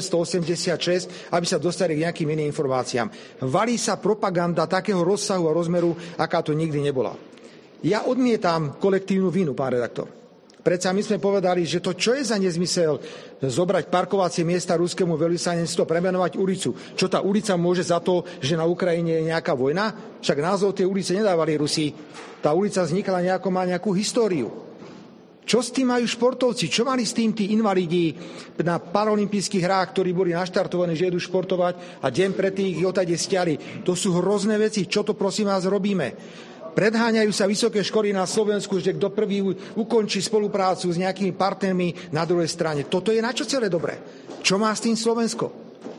1986, aby sa dostali k nejakým iným informáciám. Valí sa propaganda takého rozsahu a rozmeru, aká to nikdy nebola. Ja odmietam kolektívnu vinu, pán redaktor. Predsa my sme povedali, že to čo je za nezmysel zobrať parkovacie miesta ruskému veľvyslanectvu, premenovať ulicu. Čo tá ulica môže za to, že na Ukrajine je nejaká vojna? Však názov tej ulice nedávali Rusi. Tá ulica vznikla má nejakú históriu. Čo s tým majú športovci? Čo mali s tým tí invalidi na paralympijských hrách, ktorí boli naštartovaní, že idú športovať a deň predtým ich odtade stiali? To sú hrozné veci. Čo to prosím vás robíme? Predháňajú sa vysoké školy na Slovensku, že kto prvý ukončí spoluprácu s nejakými partnermi na druhej strane. Toto je na čo celé dobré? Čo má s tým Slovensko?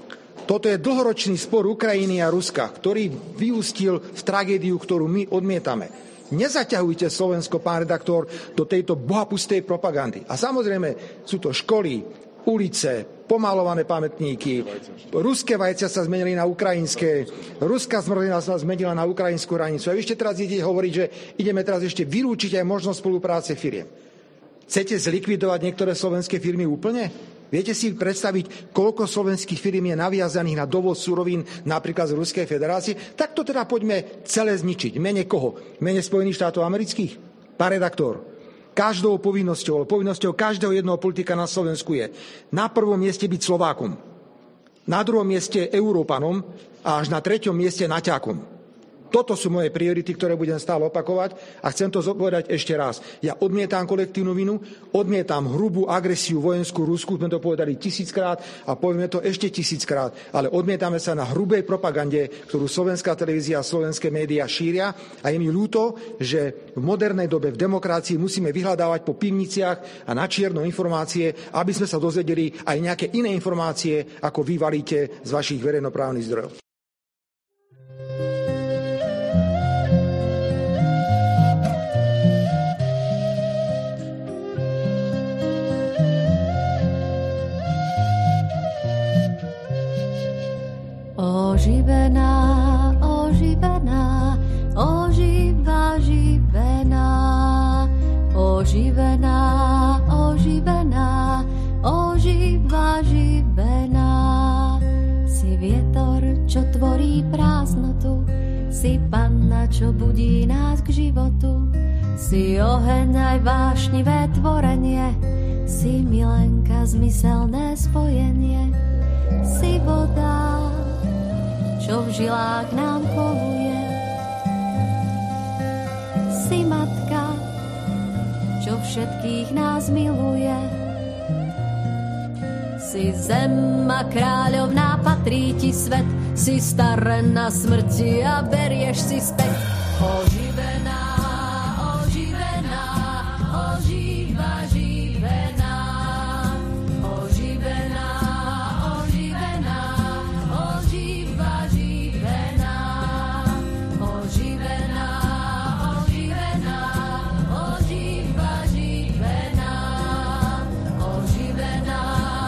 Toto je dlhoročný spor Ukrajiny a Ruska, ktorý vyústil v tragédiu, ktorú my odmietame. Nezaťahujte Slovensko, pán redaktor, do tejto bohapustej propagandy. A samozrejme sú to školy, ulice, pomalované pamätníky, ruské vajcia sa zmenili na ukrajinské, ruská zmrzlina sa zmenila na ukrajinskú hranicu. A vy ešte teraz idete hovoriť, že ideme teraz ešte vylúčiť aj možnosť spolupráce firiem. Chcete zlikvidovať niektoré slovenské firmy úplne? Viete si predstaviť, koľko slovenských firiem je naviazaných na dovoz surovín napríklad z Ruskej federácie? Tak to teda poďme celé zničiť. Mene koho? Mene Spojených štátov amerických? Pán redaktor, každou povinnosťou každého jednoho politika na Slovensku je na prvom mieste byť Slovákom, na druhom mieste Európanom a až na treťom mieste Naťákom. Toto sú moje priority, ktoré budem stále opakovať a chcem to povedať ešte raz. Ja odmietam kolektívnu vinu, odmietam hrubú agresiu vojenskú Rusku, sme to povedali 1000-krát a povieme to ešte 1000-krát, ale odmietame sa na hrubej propagande, ktorú slovenská televízia a slovenské médiá šíria a je mi ľúto, že v modernej dobe v demokracii musíme vyhľadávať po pivniciach a na čierno informácie, aby sme sa dozvedeli aj nejaké iné informácie, ako vy valíte z vašich verejnoprávnych zdrojov. Oživená, oživená, oživa živená, oživená, oživená, oživa živená. Si vietor, čo tvorí prázdnotu, Si panna, čo budí nás k životu, si oheň aj vášnivé tvorenie, si milenka, zmyselné spojenie, si voda, čo v žilách nám koluje, si matka, čo všetkých nás miluje. Si zem a kráľovná, patrí ti svet, si starená smrti a berieš si späť. Oživená, oživená, ožíva, živená, oživená, oživená, ožíva, živená, oživená, oživená, ožíva, živená, oživená.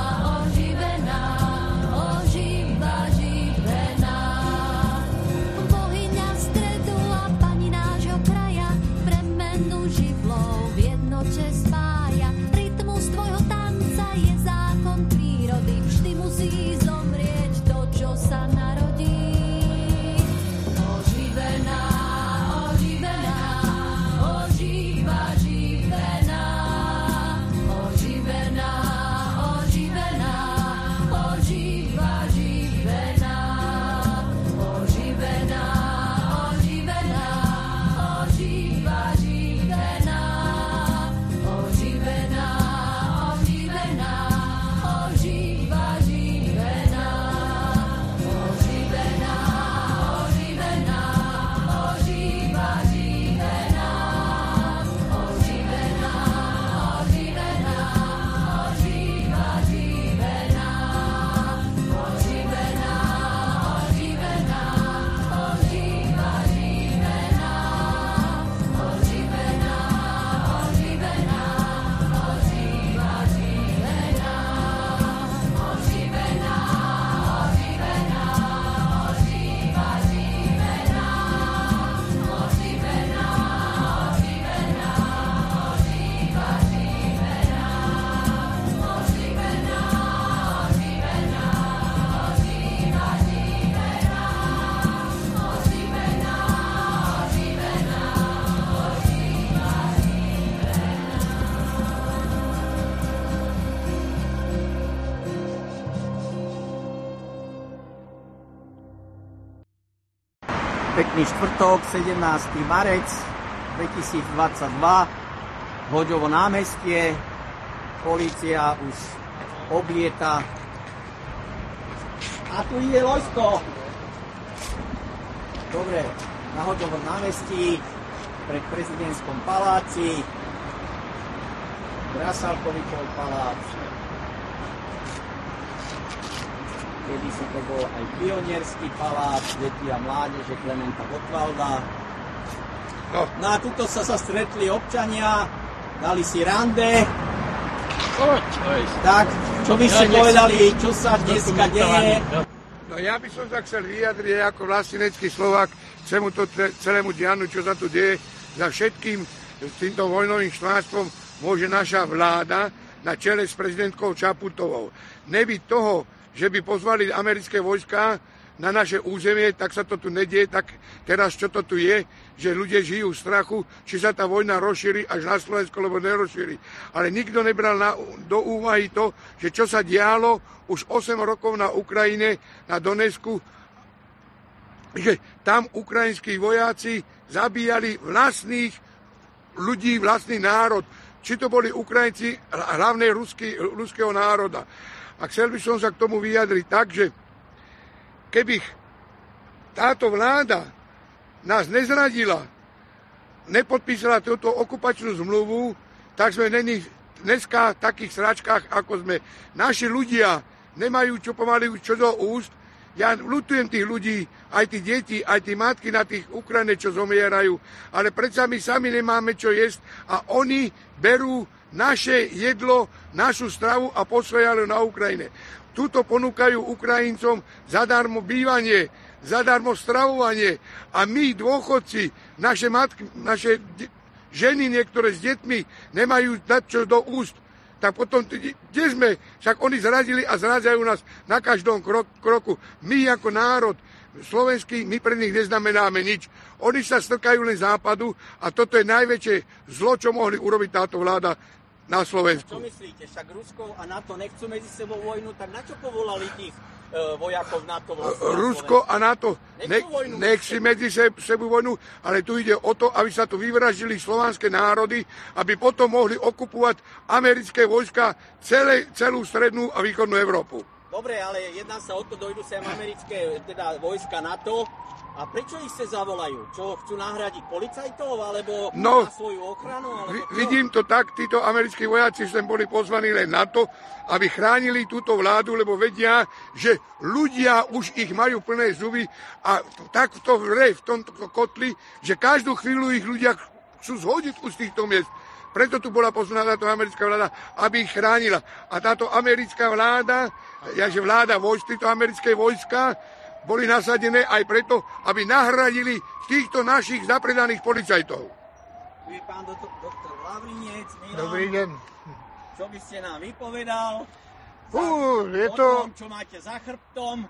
Pekný štvrtok, 17. marec 2022, Hoďovo námestie, polícia už oblieta. A tu ide Lojsko. Dobre, na Hoďovom námestí, pred prezidentskom paláci, Brasalkovicov palác, kedy si to bol aj Pionierský palác, deti a mládeže Klementa Gottwalda. No a tuto sa stretli občania, dali si rande. Tak, čo by ste povedali, čo sa dneska deje? No ja by som sa chcel vyjadriť ako vlastenecký Slovák celému dianu, čo sa tu deje. Za všetkým týmto vojnovým štváctvom môže naša vláda na čele s prezidentkou Čaputovou. Nebyť toho, že by pozvali americké vojská na naše územie, tak sa to tu nedieje, tak teraz čo to tu je, že ľudia žijú v strachu, či sa tá vojna rozšíri až na Slovensko, lebo nerozšíri. Ale nikto nebral do úvahy to, že čo sa dialo už 8 rokov na Ukrajine, na Donecku, že tam ukrajinskí vojaci zabíjali vlastných ľudí, vlastný národ. Či to boli Ukrajinci hlavne ruského národa. A chcel by som sa k tomu vyjadriť tak, že keby táto vláda nás nezradila, nepodpísala túto okupačnú zmluvu, tak sme není dneska v takých sračkách, ako sme. Naši ľudia nemajú čo pomaly čo do úst. Ja ľutujem tých ľudí, aj tí deti, aj tí matky na tých Ukrajine, čo zomierajú, ale predsa my sami nemáme čo jesť a oni berú naše jedlo, našu stravu a posvajajú na Ukrajine. Tuto ponúkajú Ukrajincom zadarmo bývanie, zadarmo stravovanie a my, dôchodci, naše matky, naše ženy niektoré s deťmi nemajú dať čo do úst. tak potom kde sme? Však oni zrazili a zrazajú nás na každom kroku. My ako národ slovenský, my pre nich neznamenáme nič. Oni sa strkajú len západu a toto je najväčšie zlo, čo mohli urobiť táto vláda na Slovensku. Čo myslíte? Však Rusko a NATO nechcú medzi sebou vojnu, tak na čo povolali tých vojakov NATO vlastne? Rusko a NATO nechci medzi sebou vojnu, ale tu ide o to, aby sa tu vyvraždili slovanské národy, aby potom mohli okupovať americké vojska celú strednú a východnú Európu. Dobre, ale jedná sa o to, dojdu sem americké teda vojska NATO. A prečo ich sa zavolajú? Čo, chcú nahradiť policajtov, alebo na svoju ochranu? Vidím to tak, títo americkí vojaci sem boli pozvaní len na to, aby chránili túto vládu, lebo vedia, že ľudia už ich majú plné zuby a tak to vre v tomto kotli, že každú chvíľu ich ľudia chcú zhodiť už z týchto miest. Preto tu bola poslaná táto americká vláda, aby ich chránila. A táto americká vláda, vláda vojsk, títo americké vojska, boli nasadené aj preto, aby nahradili týchto našich zapredaných policajtov. Tu je pán doktor Lavrinec. Dobrý deň. Čo by ste nám vypovedal? Je to... tom, čo máte za chrbtom?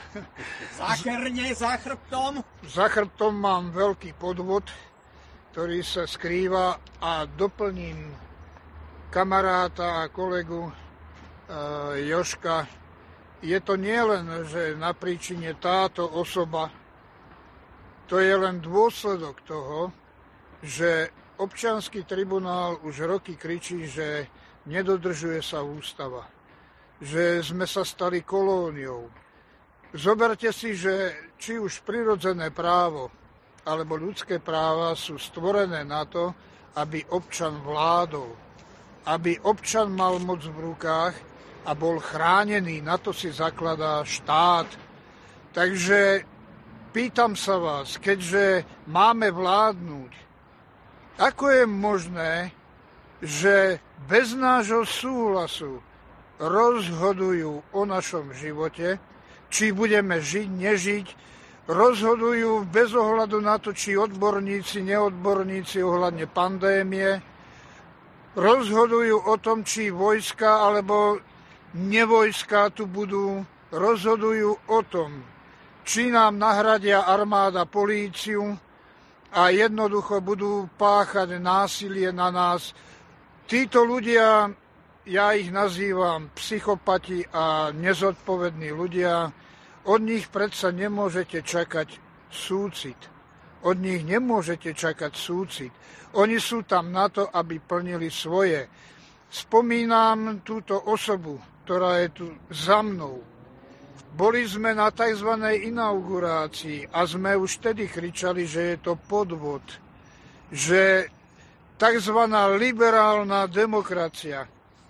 Za chrbtom? Za chrbtom mám veľký podvod, ktorý sa skrýva a doplním kamaráta a kolegu Joška. Je to nielen, že na príčine táto osoba, to je len dôsledok toho, že občiansky tribunál už roky kričí, že nedodržuje sa ústava, že sme sa stali kolóniou. Zoberte si, že či už prirodzené právo alebo ľudské práva sú stvorené na to, aby občan vládol, aby občan mal moc v rukách a bol chránený, na to si zakladá štát. Takže pýtam sa vás, keďže máme vládnuť, ako je možné, že bez nášho súhlasu rozhodujú o našom živote, či budeme žiť, nežiť, rozhodujú bez ohľadu na to, či odborníci, neodborníci ohľadne pandémie, rozhodujú o tom, či vojska alebo nevojská tu budú, rozhodujú o tom, či nám nahradia armáda políciu a jednoducho budú páchať násilie na nás. Títo ľudia, ja ich nazývam psychopati a nezodpovední ľudia, od nich predsa nemôžete čakať súcit. Od nich nemôžete čakať súcit. Oni sú tam na to, aby plnili svoje. Spomínam túto osobu, ktorá je tu za mnou. Boli sme na tzv. Inaugurácii a sme už vtedy kričali, že je to podvod. Že tzv. Liberálna demokracia,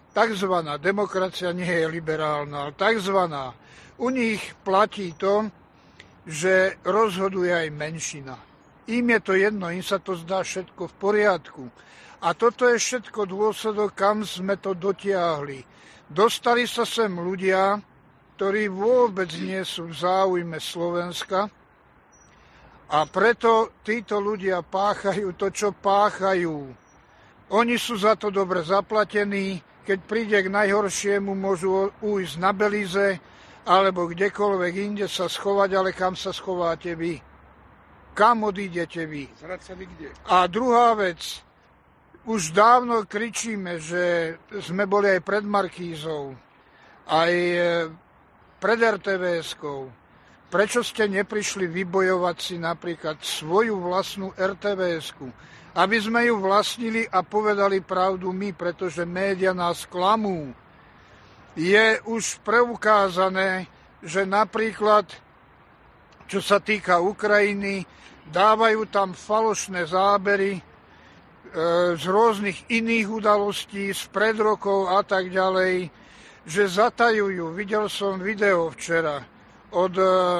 nie je liberálna, ale tzv. U nich platí to, že rozhoduje aj menšina. Im je to jedno, im sa to zdá všetko v poriadku. A toto je všetko dôsledok, kam sme to dotiahli. Dostali sa sem ľudia, ktorí vôbec nie sú v záujme Slovenska a preto títo ľudia páchajú to, čo páchajú. Oni sú za to dobre zaplatení, keď príde k najhoršiemu, môžu ujsť na Belize alebo kdekoľvek inde sa schovať, ale kam sa schováte vy? Kam odídete vy? A druhá vec, už dávno kričíme, že sme boli aj pred Markízou, aj pred RTVS-kou. Prečo ste neprišli vybojovať si napríklad svoju vlastnú RTVS-ku? Aby sme ju vlastnili a povedali pravdu my, pretože média nás klamú. Je už preukázané, že napríklad, čo sa týka Ukrajiny, dávajú tam falošné zábery z rôznych iných udalostí, z pred rokov a tak ďalej, že zatajujú. Videl som video včera od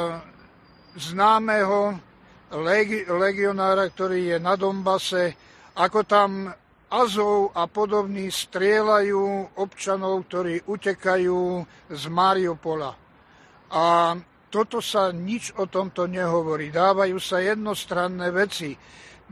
známeho legionára, ktorý je na Donbase, ako tam Azov a podobní strieľajú občanov, ktorí utekajú z Mariupola. A toto sa nič o tomto nehovorí. Dávajú sa jednostranné veci.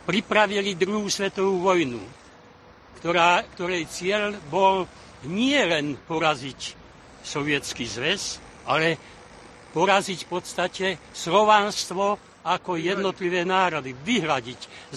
pripravili druhú svetovú vojnu, ktorej cieľ bol nie len poraziť Sovietsky zväz, ale poraziť v podstate slovanstvo ako jednotlivé národy, vyhradiť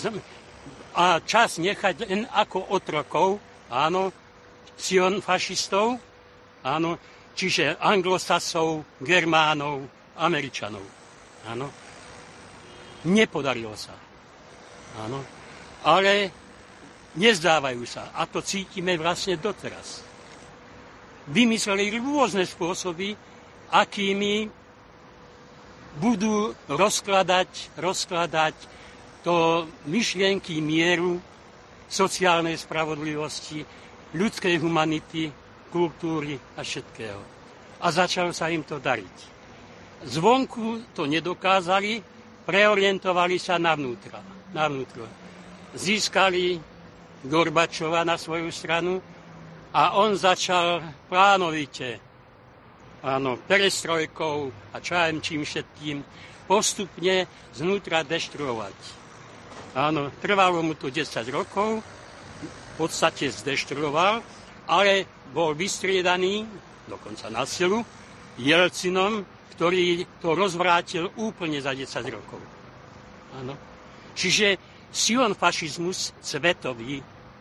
a čas nechať len ako otrokov, áno, sion fašistov, áno, čiže anglosasov, Germánov, Američanov, áno. Nepodarilo sa, áno, ale nezdávajú sa a to cítime vlastne doteraz. Vymysleli rôzne spôsoby, akými budú rozkladať to myšlienky mieru, sociálnej spravodlivosti, ľudskej humanity, kultúry a všetkého. A začalo sa im to dariť. Zvonku to nedokázali, preorientovali sa navnútro. Získali Gorbačova na svoju stranu a on začal plánovite, áno, perestrojkou a čím všetkým postupne znútra deštruovať. Áno, trvalo mu to 10 rokov, v podstate zdeštruoval, ale bol vystriedaný, dokonca na silu, Jelcinom, ktorý to rozvrátil úplne za 10 rokov. Áno. Čiže sionfašizmus svetový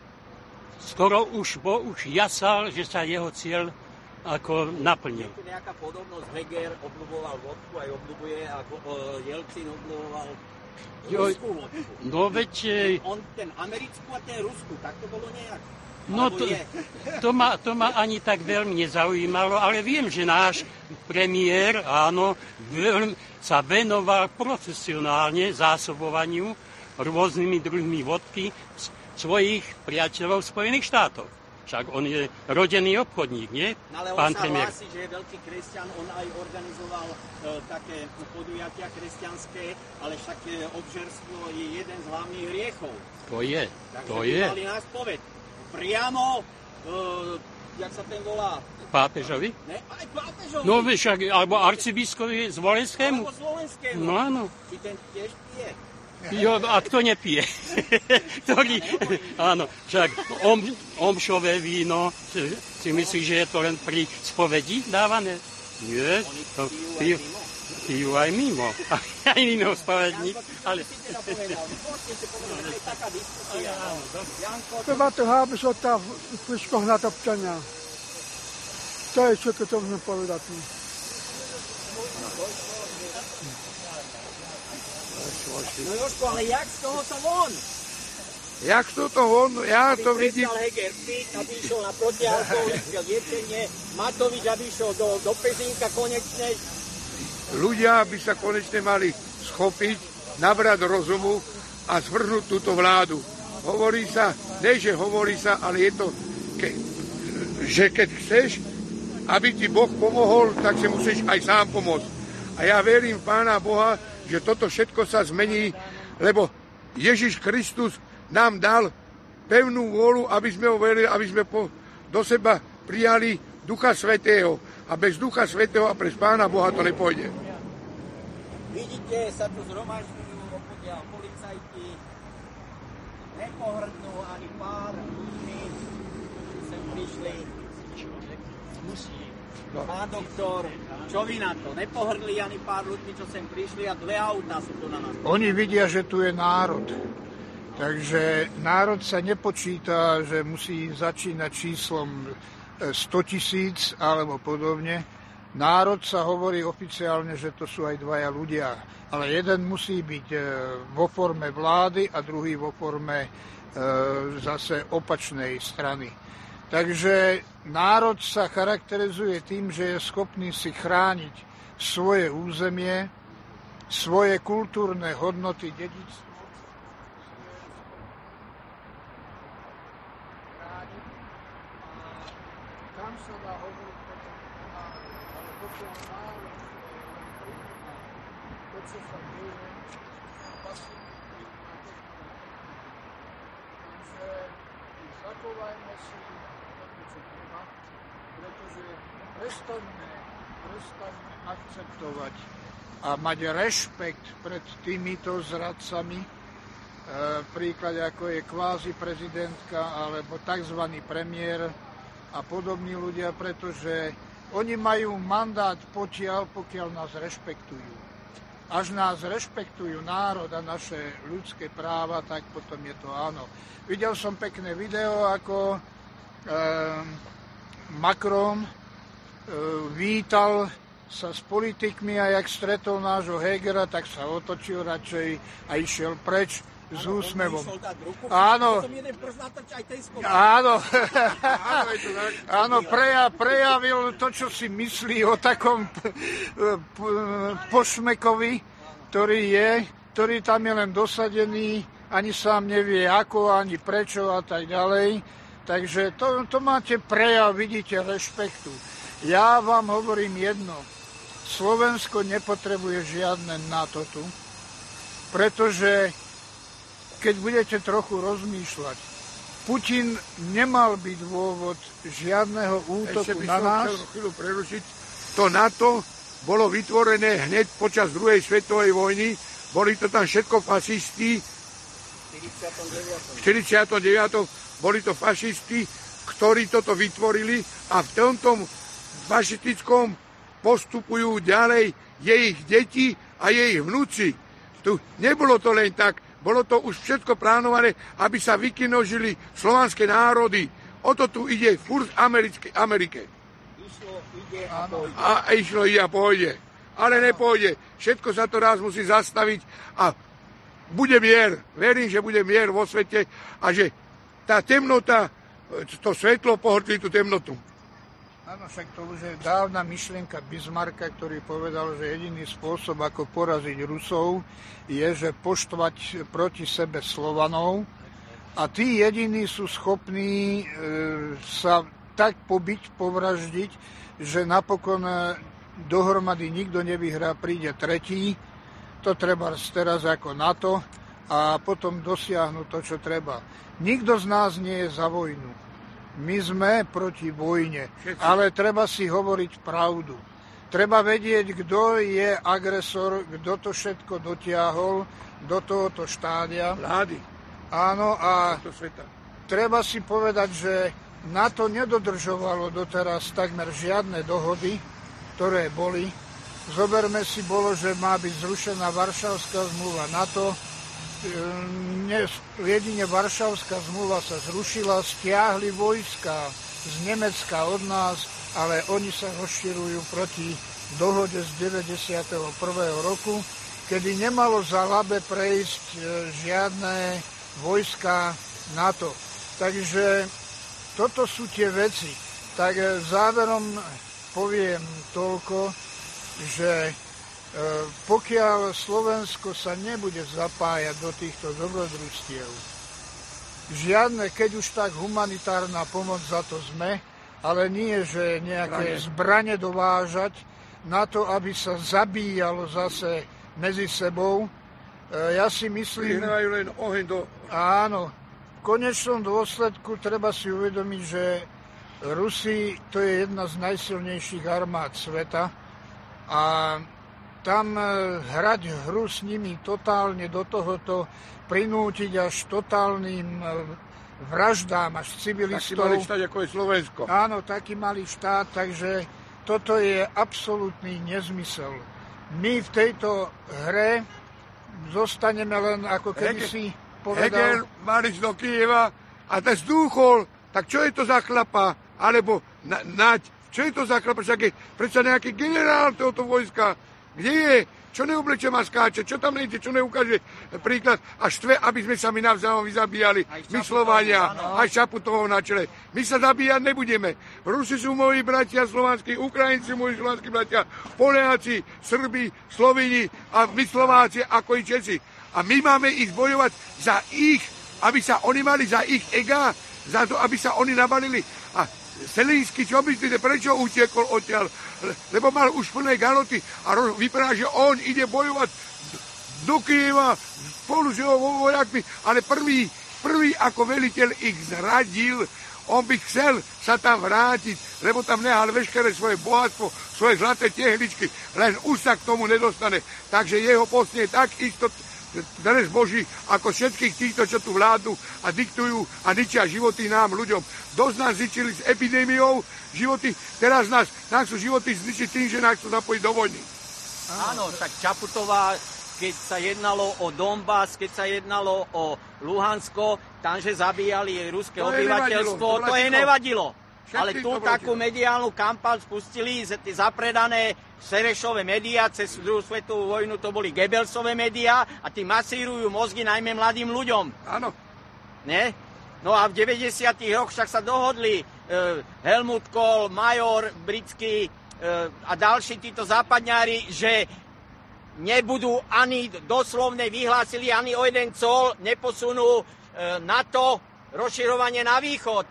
skoro už jasal, že sa jeho cieľ ako naplnil. Je tu nejaká podobnosť, Heger obľuboval vodku, aj obľubuje, ako Jelcin obľuboval ruskú vodku. No veď... On ten americkú a ten ruskú, tak to bolo nejak? No to ma ani tak veľmi nezaujímalo, ale viem, že náš premiér, áno, sa venoval profesionálne zásobovaniu rôznymi druhmi vodky svojich priateľov v Spojených štátoch. Však on je rodený obchodník, nie? Ale on sa hlási, že je veľký kresťan, on aj organizoval také podujatia kresťanské, ale však obžerstvo je jeden z hlavných hriechov. To je. Takže mali nás povedť. Priamo, jak sa ten volá? Pápežovi? Ne, aj pápežovi. No však, alebo arcibiskovi Zvolenskému. Alebo Zvolenskému. No áno. Či ten tiež pije? Jo, a kto nepije? Ktorý, áno, však omšové víno, si myslíš, že je to len pri spovedi dávané? Nie, to pijú aj mimo. Aj mimo spovedník, ale... Treba to hábiš od tá vyškohnať občania. To je čo, keď to môžem povedať. No Jožko, ale jak z toho sa von? Jak z toho von? Ja to vidím... Vycestal Heger Pitt, aby išiel na protialkoholické liečenie, Matovič, aby išiel do Pezínka konečne. Ľudia by sa konečne mali schopiť, nabrať rozumu a zvrhnúť túto vládu. Hovorí sa, nie že hovorí sa, ale je to, že keď chceš, aby ti Boh pomohol, tak si musíš aj sám pomôcť. A ja verím Pána Boha, že toto všetko sa zmení, lebo Ježiš Kristus nám dal pevnú vôľu, aby sme ho verili, aby sme do seba prijali Ducha Svätého. A bez Ducha Svätého a bez Pána Boha to nepôjde. Vidíte, sa tu zhromažďujú opodiaľ policajti, nepohrdnú ani pár ľudí, sem prišli. Pán doktor, čo vy na to? Nepohrdli ani pár ľudí, čo sem prišli a 2 autá sú tu na nás. Oni vidia, že tu je národ. Takže národ sa nepočíta, že musí začínať číslom 100 000 alebo podobne. Národ sa hovorí oficiálne, že to sú aj 2 ľudia. Ale jeden musí byť vo forme vlády a druhý vo forme zase opačnej strany. Takže národ sa charakterizuje tým, že je schopný si chrániť svoje územie, svoje kultúrne hodnoty, dedičstvo. Tam sa dá hovoriť o národu, ale pokiaľ národ to, čo sa deje, vlastne takže zachovajme si pretože prestaňme akceptovať a mať rešpekt pred týmito zradcami príklad ako je kvázi prezidentka alebo tzv. Premiér a podobní ľudia, pretože oni majú mandát pokiaľ nás rešpektujú. Až nás rešpektujú národ a naše ľudské práva, tak potom je to áno. Videl som pekné video, ako Macron vítal sa s politikmi a jak stretol nášho Hegera, tak sa otočil radšej a išiel preč s úsmevom. Áno, áno, prejavil to, čo si myslí o takom pošmekovi, ktorý tam je len dosadený, ani sám nevie ako, ani prečo a tak ďalej. Takže to máte prejav, vidíte, rešpektu. Ja vám hovorím jedno. Slovensko nepotrebuje žiadne NATO tu, pretože keď budete trochu rozmýšľať, Putin nemal byť dôvod žiadneho útoku na nás. Ešte by som chcel chvíľu prerušiť. To NATO bolo vytvorené hneď počas druhej svetovej vojny. Boli to tam všetko fašisti. V 49. boli to fašisti, ktorí toto vytvorili a v tomto fašistickom postupujú ďalej jej deti a jej vnúci. Tu nebolo to len tak. Bolo to už všetko plánované, aby sa vykinožili slovanské národy. O to tu ide furt Amerike. Išlo, ide a pôjde. Ale nepôjde. Všetko sa to raz musí zastaviť a bude mier. Verím, že bude mier vo svete a že tá temnota, to svetlo pohltí tú temnotu. Áno, však to už je dávna myšlienka Bismarcka, ktorý povedal, že jediný spôsob, ako poraziť Rusov, je, že poštvať proti sebe Slovanov a tí jediní sú schopní sa tak pobiť, povraždiť, že napokon dohromady nikto nevyhrá, príde tretí, to treba teraz ako NATO a potom dosiahnuť to, čo treba. Nikto z nás nie je za vojnu. My sme proti vojne, ale treba si hovoriť pravdu. Treba vedieť, kto je agresor, kto to všetko dotiahol do tohoto štádia. Vlády. Áno, a treba si povedať, že NATO nedodržovalo doteraz takmer žiadne dohody, ktoré boli. Zoberme si, bolo, že má byť zrušená Varšavská zmluva NATO. Jedine Varšavská zmluva sa zrušila, stiahli vojska z Nemecka od nás, ale oni sa rozširujú proti dohode z 91. roku, kedy nemalo za Labe prejsť žiadne vojska NATO. Takže toto sú tie veci. Tak záverom poviem toľko, že pokiaľ Slovensko sa nebude zapájať do týchto dobrodružstiev, žiadne, keď už tak humanitárna pomoc, za to sme, ale nie, že nejaké zbrane dovážať na to, aby sa zabíjalo zase medzi sebou. Ja si myslím... Prihrávajú len oheň do... Áno, v konečnom dôsledku treba si uvedomiť, že Rusi to je jedna z najsilnejších armád sveta a tam hrať hru s nimi totálne do tohoto, prinútiť až totálnym vraždám, až civilistov. Taký malý štát, ako je Slovensko. Áno, taký malý štát, takže toto je absolútny nezmysel. My v tejto hre zostaneme len, ako keby si povedal... Heger mal ísť do Kyjeva a ten zdúchol, tak čo je to za chlapa? Alebo Naď, čo je to za chlapa? Však je predsa nejaký generál tohoto vojska. Kde je? Čo neobleče ma skáče? Čo tam nejde? Čo neukáže príklad? A štve, aby sme sa my navzájom vyzabíjali. My Slovania, aj Čaputovou na čele. My sa zabíjať nebudeme. Rusi sú moji bratia slovanskí, Ukrajinci moji slovanskí bratia, Poliaci, Srbi, Slovini a my Slováci ako i Česi. A my máme ísť bojovať za ich, aby sa oni mali za ich ega, za to, aby sa oni nabalili. A Selínsky, čo myslíte, prečo utiekol odtiaľ? Lebo mal už plné galoty a vypadá, že on ide bojovať do Kyjeva spolu s jeho vojakmi, ale prvý ako veliteľ ich zradil. On by chcel sa tam vrátiť, lebo tam nehal veškeré svoje bohatstvo, svoje zlaté tehličky, len už sa k tomu nedostane. Takže jeho post je trest Boží ako všetkých týchto, čo tu vládnu a diktujú a ničia životy nám, ľuďom. Dosť nás zničili s epidémiou životy, teraz nás chcú životy zničiť tým, že nás chcú zapojiť do vojny. Áno, tak Čaputová, keď sa jednalo o Donbas, keď sa jednalo o Luhansko, tam, že zabíjali ruské obyvateľstvo, to jej nevadilo. Ale tu takú mediálnu kampaň spustili, tie zapredané Serešové médiá, cez druhú svetovú vojnu to boli Goebbelsové médiá a tí masírujú mozgy najmä mladým ľuďom. Áno. Ne? No a v 90. rokoch však sa dohodli Helmut Kohl, Major britský a ďalší títo západňári, že nebudú ani doslovne vyhlásili ani o jeden col, neposunú NATO rozširovanie na východ.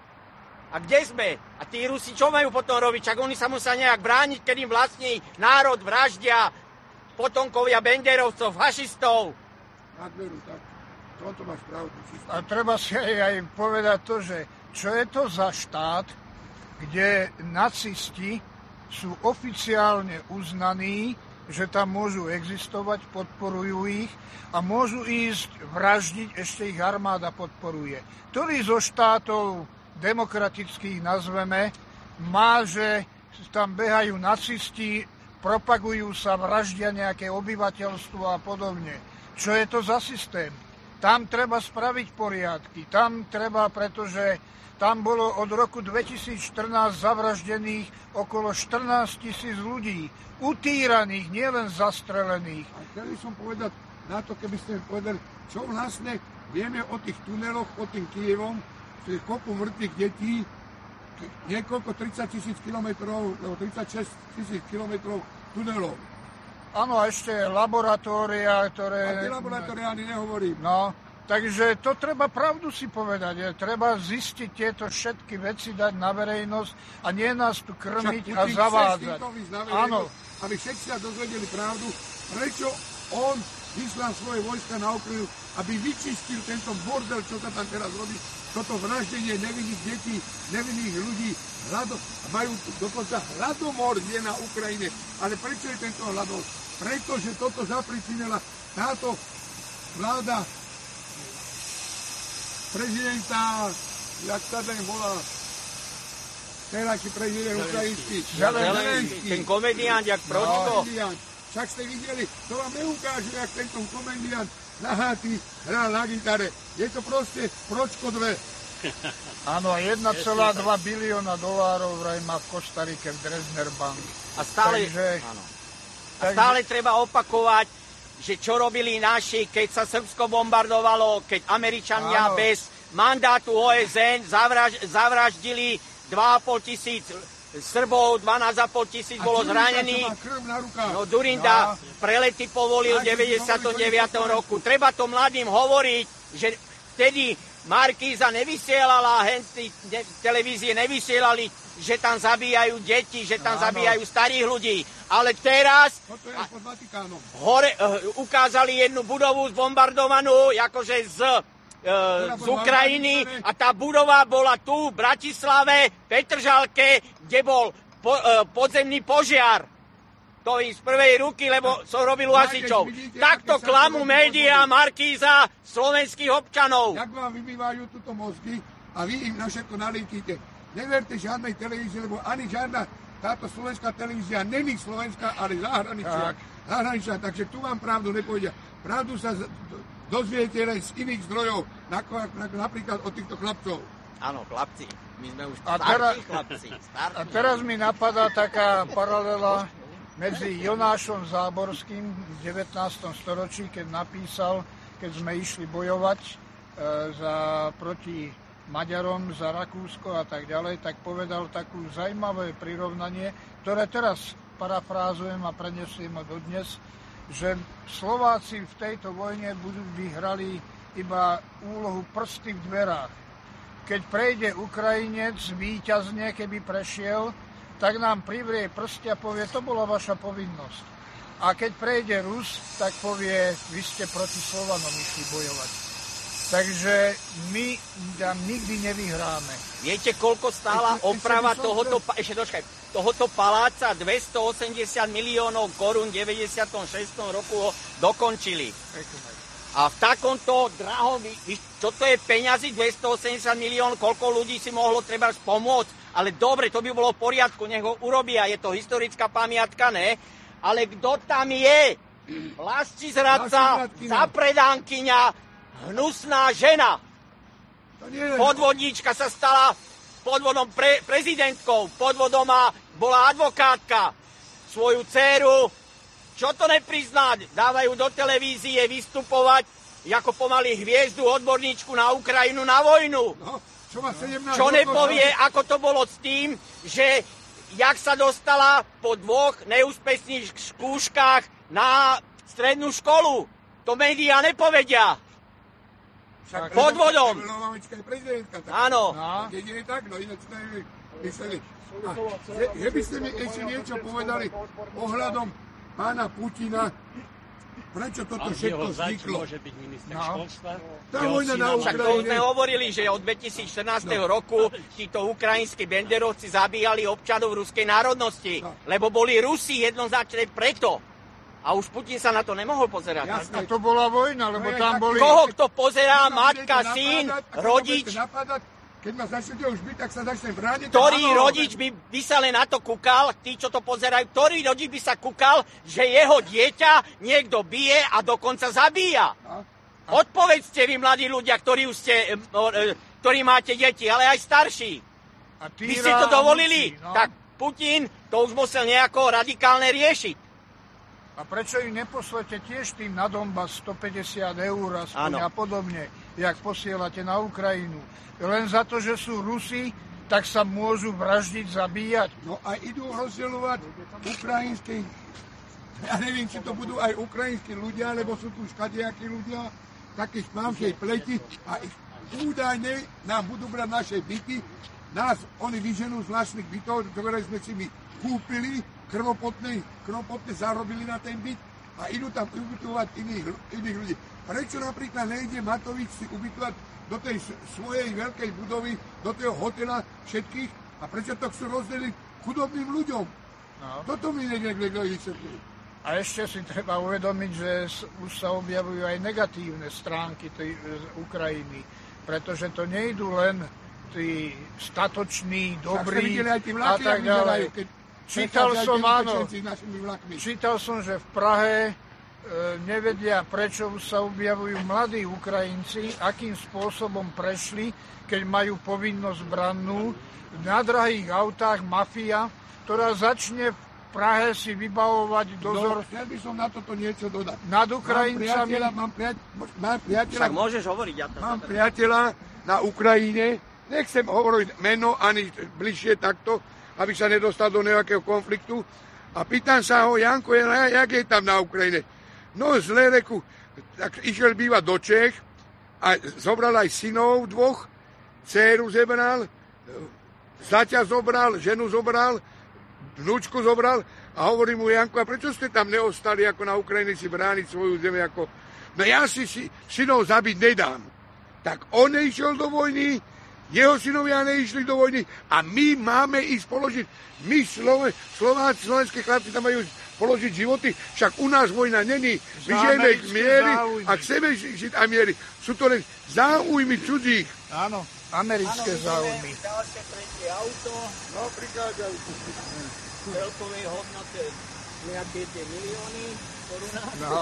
A kde sme? A tí Rusi čo majú potom robiť? Čak oni sa musia nejak brániť, keď im vlastní národ vraždia potomkovia benderovcov, fašistov. Tak veru, tak. Toto máš pravdu. A treba si aj povedať to, že čo je to za štát, kde nacisti sú oficiálne uznaní, že tam môžu existovať, podporujú ich a môžu ísť vraždiť, ešte ich armáda podporuje. Ktorý zo štátov demokratických nazveme, má, že tam behajú nacisti, propagujú sa, vraždia nejaké obyvateľstvo a podobne. Čo je to za systém? Tam treba spraviť poriadky, tam treba, pretože tam bolo od roku 2014 zavraždených okolo 14 000 ľudí, utíraných, nielen zastrelených. A chceli som povedať na to, keby ste povedali, čo vlastne vieme o tých tuneloch pod tým Kyjevom, že je kopu mŕtvych detí, niekoľko 30 000 kilometrov, alebo 36 000 kilometrov tunelov. Áno, a ešte laboratória, ktoré... A tie laboratória ani nehovorím. No, takže to treba pravdu si povedať. Treba zistiť tieto všetky veci, dať na verejnosť a nie nás tu krmiť a zavádzať. Áno. Aby všetci sa dozvedeli pravdu, prečo on vyslal svoje vojska na Ukrajinu, aby vyčistil tento bordel, čo sa tam teraz robí, toto vraždenie nevinných detí, nevinných ľudí, majú dokonca hladomor je na Ukrajine. Ale prečo je tento hladomor? Pretože toto zapričinila táto vláda prezidenta, jak sa ten volá, terajší prezident ukrajinský. Zelenský. Ten komediant, jak Pročko. Však ste videli, to vám neukážu, jak tento komediant nahátý hral na gitare. Je to proste Pročko 2. Áno, 1,2 bilióna dolárov vraj má v Kostarike v Dresdner Bank. A stále treba opakovať, že čo robili naši, keď sa Srbsko bombardovalo, keď Američania bez mandátu OSN zavraždili 2,5 000 Srbov, 12,5 000 bolo zranených. No Durinda prelety povolil v 99. roku. Treba to mladým hovoriť, že vtedy Markíza nevysielala, televízie nevysielali, že tam zabíjajú deti, že tam zabíjajú starých ľudí. Ale teraz ukázali jednu budovu zbombardovanú, akože z Ukrajiny a tá budova bola tu v Bratislave, Petržalke, kde bol podzemný požiar. To z prvej ruky, lebo som robil u hasičov. Takto klamú médiá Markíza slovenských občanov. Jak vám vymývajú túto mozgy a vy im na všetko nalítíte. Neverte žiadnej televízii, lebo ani žiadna táto slovenská televízia není slovenská, ale zahraničná. Takže tu vám pravdu nepovedia. Pravdu sa dozviete len z iných zdrojov, napríklad od týchto chlapcov. Áno, chlapci. My sme už starší chlapci. A teraz mi napadá taká paralela medzi Jonášom Záborským v 19. storočí, keď napísal, keď sme išli bojovať proti Maďarom, za Rakúsko a tak ďalej, tak povedal takú zaujímavé prirovnanie, ktoré teraz parafrázujem a prenesiem ho dodnes, že Slováci v tejto vojne vyhrali iba úlohu prsty v dverách. Keď prejde Ukrajinec víťazne, keby prešiel, tak nám privrie prsty a povie, to bola vaša povinnosť. A keď prejde Rus, tak povie, vy ste proti Slovanom išli bojovať. Takže my tam nikdy nevyhráme. Viete, koľko stála oprava tohoto... Ešte dočkaj. tohoto paláca 280 miliónov korún v 96. roku ho dokončili. A v takomto drahom, toto je peňazí 280 miliónov, koľko ľudí si mohlo treba pomôcť, ale dobre, to by bolo v poriadku, nech ho urobia, je to historická pamiatka, ne? Ale kto tam je? Vlastizradca, zapredánkyňa, hnusná žena. Podvodníčka sa stala podvodom prezidentkou, podvodom bola advokátka. Svoju dcéru, čo to nepriznáť, dávajú do televízie vystupovať ako pomaly hviezdu, odborníčku na Ukrajinu, na vojnu. No, čo nepovie, ako to bolo s tým, že jak sa dostala po 2 neúspešných skúškach na strednú školu. To médiá nepovedia. Podvodom. Áno. Jedine tak, no ináč to mysleli. Že by ste mi ešte niečo povedali ohľadom pána Putina, prečo toto všetko vzniklo? Môže byť minister školstva. Tá vojna na Však to sme hovorili, že od 2014 roku títo ukrajinskí benderovci zabíjali občanov ruskej národnosti, lebo boli Rusi jednoznačne preto. A už Putin sa na to nemohol pozerať. Jasne, to bola vojna, lebo tam boli... Koho kto pozerá, matka, syn, rodič? Keď ma začnete už byť, tak sa začne brániť. Ktorý rodič by sa len na to kúkal, tí, čo to pozerajú, ktorý rodič by sa kúkal, že jeho dieťa niekto bije a dokonca zabíja? Odpovedzte vy, mladí ľudia, ktorí máte deti, ale aj starší. Vy ste to dovolili? Tak Putin to už musel nejako radikálne riešiť. A prečo im neposlete tiež tým na Donbas 150 eur aspoň a podobne, jak posielate na Ukrajinu? Len za to, že sú Rusi, tak sa môžu vraždiť, zabíjať. No a idú rozdeľovať ukrajinských, ja neviem, či to budú aj ukrajinskí ľudia, lebo sú tu škadejakí ľudia, takí špamšej pleti a údajne nám budú brať naše byty, nás oni vyženú z vlastných bytov, ktoré sme si my kúpili, krvopotne zarobili na ten byt a idú tam ubytovať iných ľudí. Prečo napríklad nejde Matovič si ubytovať do tej svojej veľkej budovy, do toho hotela všetkých a prečo to chcú rozdeliť chudobným ľuďom? No. Toto mi niekto vysvetlí. A ešte si treba uvedomiť, že už sa objavujú aj negatívne stránky tej Ukrajiny, pretože to nejdú len tí statoční, dobrí a tak ďalej. Čítal som, že v Prahe nevedia, prečo sa objavujú mladí Ukrajinci, akým spôsobom prešli, keď majú povinnosť brannú. Na drahých autách mafia, ktorá začne v Prahe si vybavovať dozor. Chcel by som na toto niečo dodať. Nad Ukrajincami. Mám priateľa, však môžeš hovoriť. Mám priateľa na Ukrajine, nechcem hovoriť meno ani bližšie takto, aby sa nedostal do nejakého konfliktu. A pýtam sa ho, Janko, jak je tam na Ukrajine? No zle, reku, tak išiel bývať do Čech a zobral aj synov 2, dcéru zobral, zaťa zobral, ženu zobral, vnúčku zobral a hovorí mu, Janko, a prečo ste tam neostali ako na Ukrajine si brániť svoju zemi? No ja si synov zabiť nedám. Tak on išiel do vojny, jeho synovia neišli do vojny a my máme ísť položiť, my slovenské chlapci tam majú položiť životy, však u nás vojna není, my žijeme k miery a chceme žiť aj miery. Sú to len záujmy cudzích. Áno, americké záujmy. Ďalšie tretie auto. No, prichádzajú. Celkovej hodnote nejaké tie milióny korunách. No.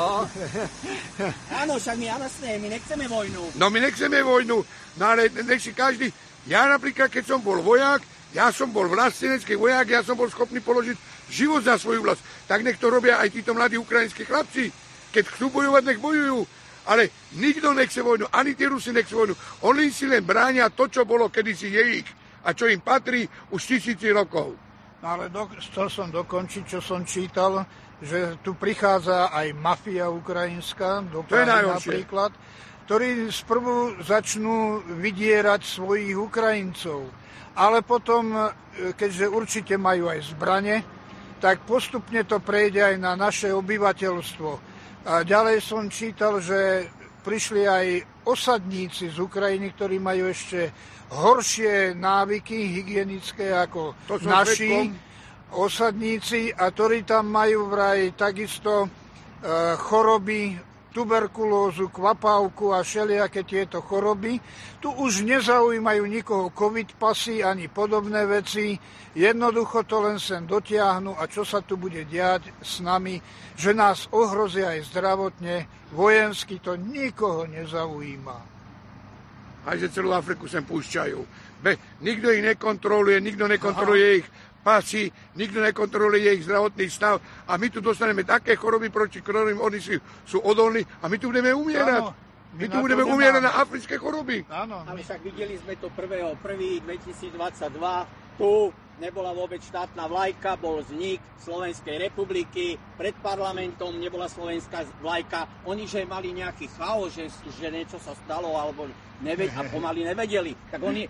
Áno, však my my nechceme vojnu. No my nechceme vojnu, no ale nech si každý, ja napríklad, keď som bol vojak, ja som bol vlastenecký vojak, ja som bol schopný položiť život za svoju vlast. Tak nech to robia aj títo mladí ukrajinskí chlapci. Keď chcú bojovať, nech bojujú. Ale nikto nechce vojnu, ani tí Rusi nechce vojnu. Oni si len bránia to, čo bolo kedysi ich a čo im patrí už 1000 rokov. No ale chcel som dokončiť, čo som čítal, že tu prichádza aj mafia ukrajinská, do Prahy napríklad, ktorí sprvu začnú vydierať svojich Ukrajincov. Ale potom, keďže určite majú aj zbrane, tak postupne to prejde aj na naše obyvateľstvo. A ďalej som čítal, že prišli aj osadníci z Ukrajiny, ktorí majú ešte horšie návyky hygienické ako naši. osadníci, a ktorí tam majú vraj takisto choroby, tuberkulózu, kvapávku a všelijaké tieto choroby. Tu už nezaujímajú nikoho covid pasy ani podobné veci. Jednoducho to len sem dotiahnu a čo sa tu bude diať s nami, že nás ohrozia aj zdravotne, vojensky, to nikoho nezaujíma. Aj že celú Afriku sem púšťajú. Nikto ich nekontroluje, nikto nekontroluje ich pasy, nikto nekontroluje ich zdravotný stav a my tu dostaneme také choroby, proti ktorým oni sú odolní a my tu budeme umierať. Áno, my tu budeme umierať na africké choroby. Áno. Ale však videli sme to 1.1.2022, tu nebola vôbec štátna vlajka, bol vznik Slovenskej republiky, pred parlamentom nebola slovenská vlajka, oni že mali nejaký chaos, že niečo sa stalo alebo a pomaly nevedeli. Tak oni,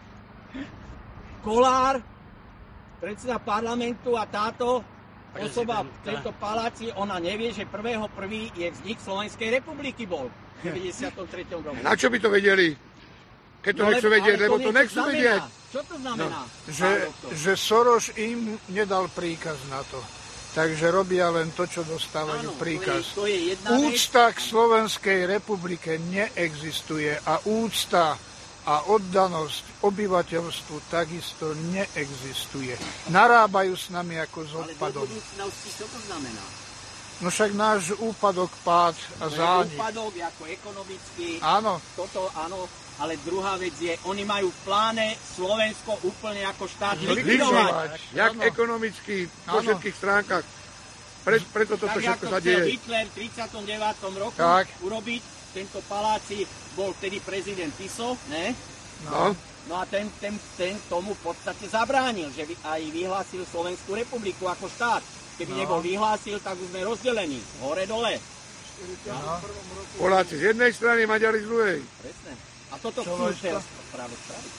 Kolár, predseda parlamentu a táto osoba v tejto paláci, ona nevie, že 1.1. je vznik Slovenskej republiky bol v 93. roku. Na čo by to vedeli? Keď to nechcú vedieť, lebo to nechcú vedieť. Čo to znamená? Že Soros im nedal príkaz na to. Takže robia len to, čo dostávajú príkaz. To je úcta k Slovenskej republike neexistuje a úcta a oddanosť obyvateľstvu takisto neexistuje. Narábajú s nami ako s odpadom. Ale do budúcnosti čo to znamená? No však náš úpadok, pád a zánik. Úpadok ako ekonomický. Áno. Toto áno, ale druhá vec je, oni majú v pláne Slovensko úplne ako štát likvidovať. Jak ekonomicky po všetkých stránkach. Preto toto všetko sa deje. Tak ako chcel Hitler v 39. roku urobiť, tento paláci bol vtedy prezident Tiso, ne? No a ten tomu v podstate zabránil, že aj vyhlásil Slovenskú republiku ako štát. Keby nebol vyhlásil, tak už sme rozdelení, hore-dole. Poláci z jednej strany, Maďari z druhej. Presne. A toto chcú teraz práve spraviť.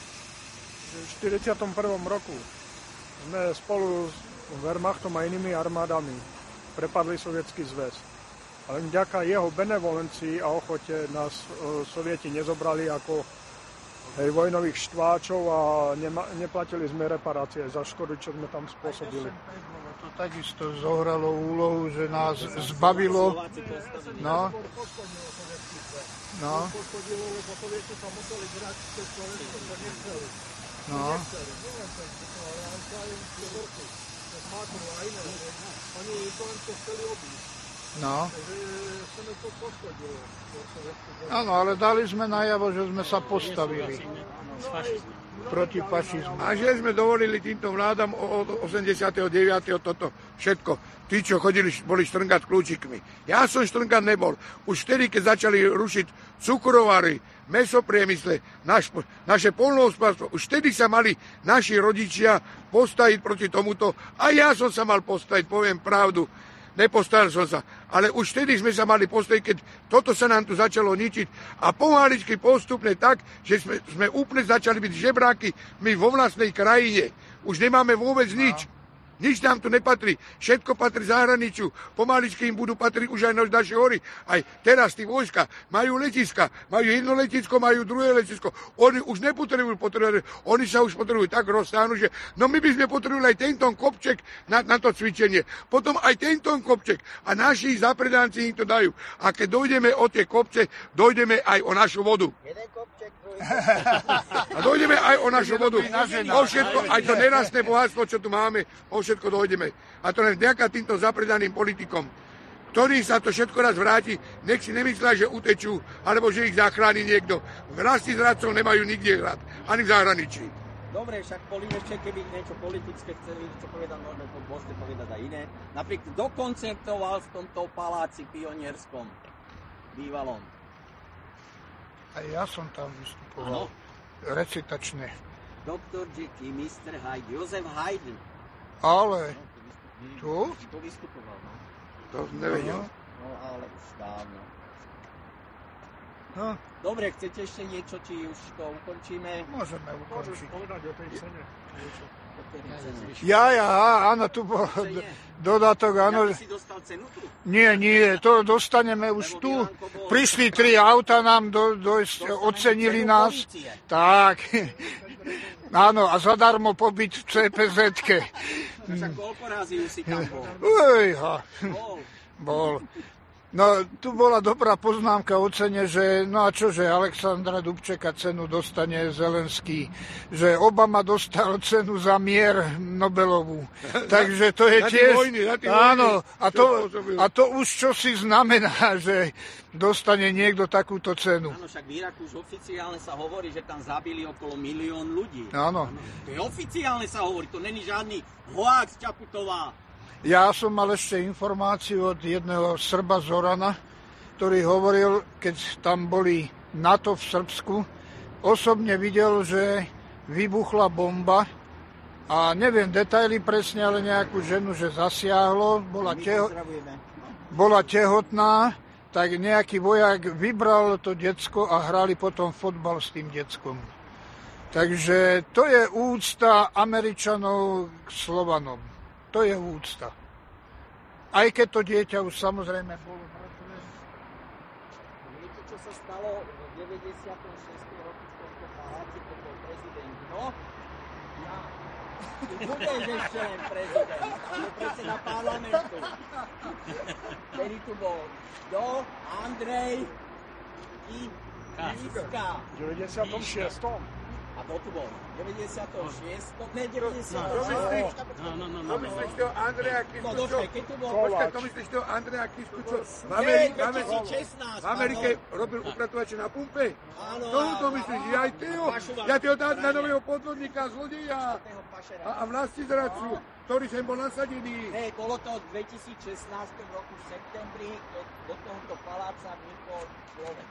V 41. roku sme spolu s Wehrmachtom a inými armádami prepadli Sovietský zväz. Ale vďaka jeho benevolencii a ochote nás Sovieti nezobrali ako vojnových štváčov a neplatili sme reparácie za škodu, čo sme tam spôsobili. To takisto zohralo úlohu, že nás zbavilo. No. Áno, ale dali sme najavo, že sme sa postavili proti fašizmu. A že sme dovolili týmto vládam od 89. toto všetko. Tí, čo boli štrngať kľúčikmi. Ja som štrngať nebol. Už vtedy, keď začali rušiť cukrovary, mesopriemysle, naše poľnohospodárstvo, už vtedy sa mali naši rodičia postaviť proti tomuto. A ja som sa mal postaviť, poviem pravdu. Nepostaral som sa, ale už vtedy sme sa mali postaviť, keď toto sa nám tu začalo ničiť a pomaličky postupne tak, že sme úplne začali byť žebráky my vo vlastnej krajine. Už nemáme vôbec nič. Nič nám tu nepatrí. Všetko patrí zahraničiu. Pomaličky im budú patriť už aj naše hory. Aj teraz tí vojska majú letiska. Majú jedno letisko, majú druhé letisko. Oni už nepotrebujú. Oni sa už potrebujú tak roztáhnuť, že no my by sme potrebovali aj tento kopček na to cvičenie. Potom aj tento kopček. A naši zapredánci im to dajú. A keď dojdeme o tie kopce, dojdeme aj o našu vodu. Jeden kopček, a dojdeme aj o našu vodu. O všetko, aj to nerastné bohatstvo, čo tu máme, o všetko dojdeme. A to len vďaka týmto zapredaným politikom, ktorí sa to všetko raz vráti, nech si nemyslia, že utečú, alebo že ich zachráni niekto. Vlasti zradcov nemajú nikde hrať, ani v zahraničí. Dobre, však ešte keby niečo politické chceli, čo povedať, možno môžete povedať aj iné. Napríklad dokoncertoval v tomto paláci pionierskom, bývalom. A ja som tam vystupoval. Recitačne. Doktor Jekyll, Mr. Hyde, Josef Haydn. Ale tu? Tu vystupoval, no. To nevedel. No, ale už dávno. No. Dobre, chcete ešte niečo, či už to ukončíme? Môžeme ukončiť. Môžeš povedať o tej cene. Áno, tu bol dodatok, áno. Ja, si dostal cenu tu? Nie, to dostaneme už tu. Prišli 3 auta nám dojsť, ocenili nás. Tak, Áno, a zadarmo pobyt v CPZ-ke. Však koľko razy už si tam bol? Bol. No, tu bola dobrá poznámka o cene, že no a čože, Alexandra Dubčeka cenu dostane Zelenský, že Obama dostal cenu za mier Nobelovú. Takže to je tiež... Áno, a to už čosi znamená, že dostane niekto takúto cenu. Áno, však v Iraku už oficiálne sa hovorí, že tam zabili okolo 1 000 000 ľudí. Áno. To je oficiálne sa hovorí, to není žiadny hoax Čaputová. Ja som mal ešte informáciu od jedného Srba Zorana, ktorý hovoril, keď tam boli NATO v Srbsku, osobne videl, že vybuchla bomba a neviem detaily presne, ale nejakú ženu, že zasiahlo, bola tehotná, tak nejaký vojak vybral to decko a hrali potom fotbal s tým deckom. Takže to je úcta Američanov k Slovanom. To je úcta. Aj keď to dieťa už samozrejme bolo mŕtve. Viete, čo sa stalo v 96. roku v tomto paláci, keď bol prezident? No, ja. Ty budeš ešte len prezident, ale predseda parlamentu. Kedy tu bol? Kto? Andrej i Kiska. V 96. A kto tu bol? 96. Ne, 96. To myslíš toho Andreja Kisku, čo? Počkaj, to myslíš toho Andreja Kisku, čo? V 2016. Amerike robil upratovače na pumpe? Áno. To myslíš, ja ty ho dám na nového podvodníka, zlodeja a vlastizradcu, ktorý sem bol nasadený. Hej, bolo to v 2016 roku v septembri, keď do tohoto paláca vnikol človek.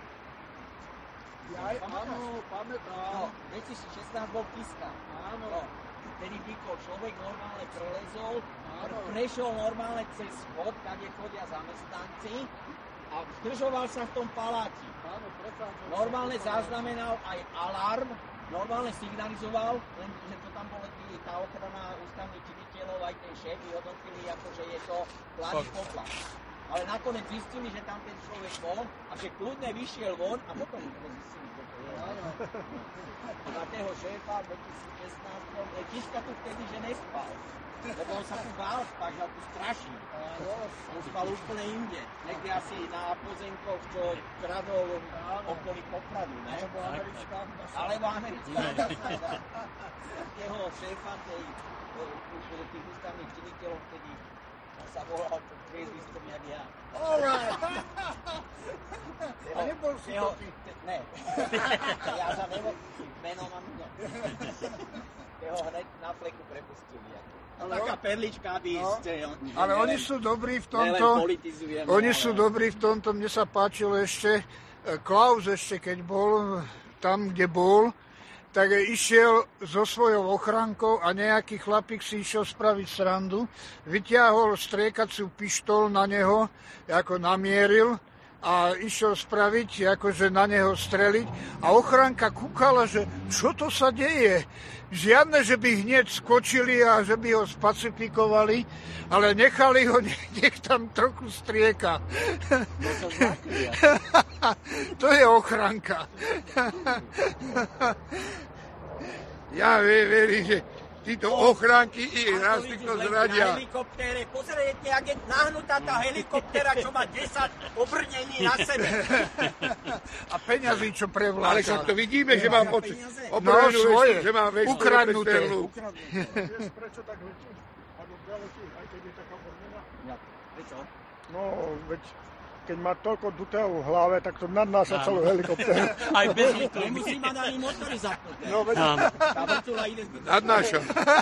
Áno, pamätám. 2016 bol Kiska. Áno. Vtedy vnikol človek, normálne prelezol, prešiel normálne cez schod, kde chodia zamestnanci a zdržoval sa v tom paláci. Normálne zaznamenal aj alarm, normálne signalizoval, lenže to tam bolo tá ochrana ústavných činiteľov, aj ten šéf vyhodnotili, akože je to plány poplach. Ale nakoniec zistili, že tam ten človek bol a že kľudne vyšiel von a potom zistili, že to je. Na toho šéfa v 2016. Kiska tu vtedy, že nespal. Lebo on sa tu bál spať, že tu straší. On spal úplne inde. Niekde asi na pozemkoch, čo kradol okolí Popradu, ne? Alebo americká. Jeho šéfa tých ústavných činiteľov vtedy sa volal priezviskom jak ja. Alright. A nebol si to ty? Ne. Ja sa meno mám no. Jeho hneď na fleku prepustili. Taká perlička, aby ste... Ale oni sú dobrí v tomto. Mne sa páčilo ešte, Klaus ešte keď bol tam, kde bol, tak išiel so svojou ochrankou a nejaký chlapík si išiel spraviť srandu, vyťahol striekaciu pištol na neho, ako namieril a išiel spraviť, akože na neho streliť a ochranka kúkala, že čo to sa deje. Žiadne, že by hneď skočili a že by ho spacifikovali, ale nechali ho, nech tam trochu strieka. To je ochranka. Ja verím, že títo ochránky ich raz to zradia. Helikoptére, pozrite, jak je nahnutá tá helikoptéra, čo má 10 obrnení na sebe. A peňazí, čo prevláča. Ale však to vidíme, že má pocit. No, svoje. Že má ukradnuté. Vieš, prečo tak letí? Alebo preletí, aj keď je taká obrnená? Prečo? No, veď keď má toľko dutého v hlave, tak to nadnáša celú helikoptéru. Aj bez toho. Nemusí mať ani motory zapnuté. No, veď... Tá vrtula ide zbytočne. Nadnáša.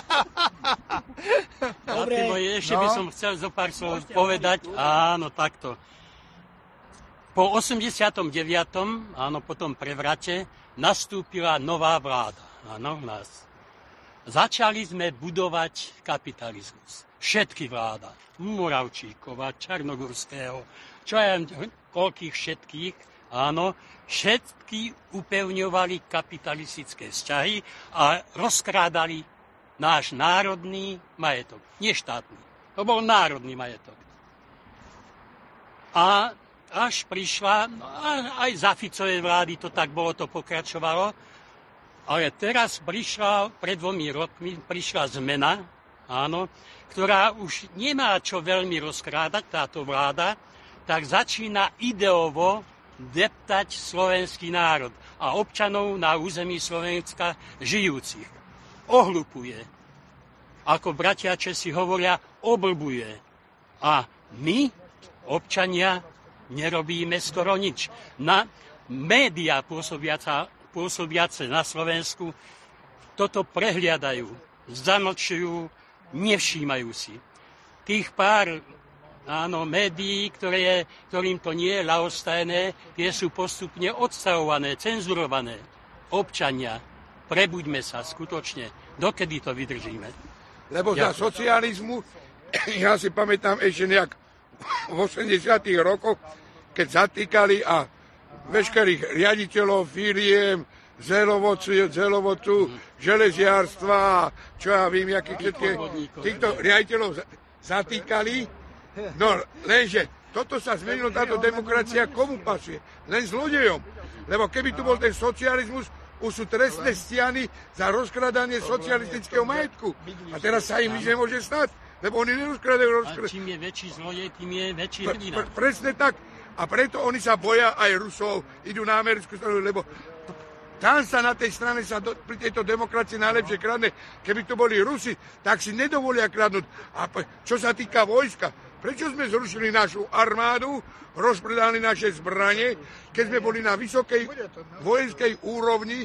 Dobre. Ešte by som chcel zo pár slov povedať. Áno, takto. Po 89. áno, po tom prevrate nastúpila nová vláda. Áno, v nás. Začali sme budovať kapitalizmus. Všetky vláda. Moravčíkova, Čarnogurského, čo ja koľkých všetkých, áno, všetky upevňovali kapitalistické vzťahy a rozkrádali náš národný majetok. Nie štátny. To bol národný majetok. A až prišla, aj za Ficovej vlády to tak bolo, to pokračovalo, Ale teraz pred 2 rokmi prišla zmena, áno, ktorá už nemá čo veľmi rozkrádať táto vláda, tak začína ideovo deptať slovenský národ a občanov na území Slovenska žijúcich. Ohlupuje. Ako bratia Česi hovoria, oblbuje. A my, občania, nerobíme skoro nič. Na médiá pôsobiace na Slovensku toto prehliadajú, zamlčujú, nevšímajú si. Tých pár médií, ktorým to nie je ľahostajné, tie sú postupne odstavované, cenzurované. Občania, prebuďme sa skutočne, dokedy to vydržíme. Lebo za socializmu, ja si pamätám ešte nejak v 80. rokoch, keď zatýkali a veškerých riaditeľov firiem, zelovodcu, železiarstva, čo ja viem, týchto riaditeľov zatýkali. No, lenže toto sa zmenilo, táto demokracia komu pasuje? Len zlodejom. Lebo keby tu bol ten socializmus, už sú trestné stiany za rozkradanie socialistického majetku. A teraz sa im nič nemôže stať, lebo oni nerozkradajú. A čím je väčší zlodej, tým je väčší hrdina. Presne tak. A preto oni sa boja aj Rusov, idú na americkú stranu, lebo tam sa na tej strane pri tejto demokracii najlepšie kradne. Keby to boli Rusi, tak si nedovolia kradnúť. A čo sa týka vojska, prečo sme zrušili našu armádu, rozpredali naše zbranie, keď sme boli na vysokej vojenskej úrovni,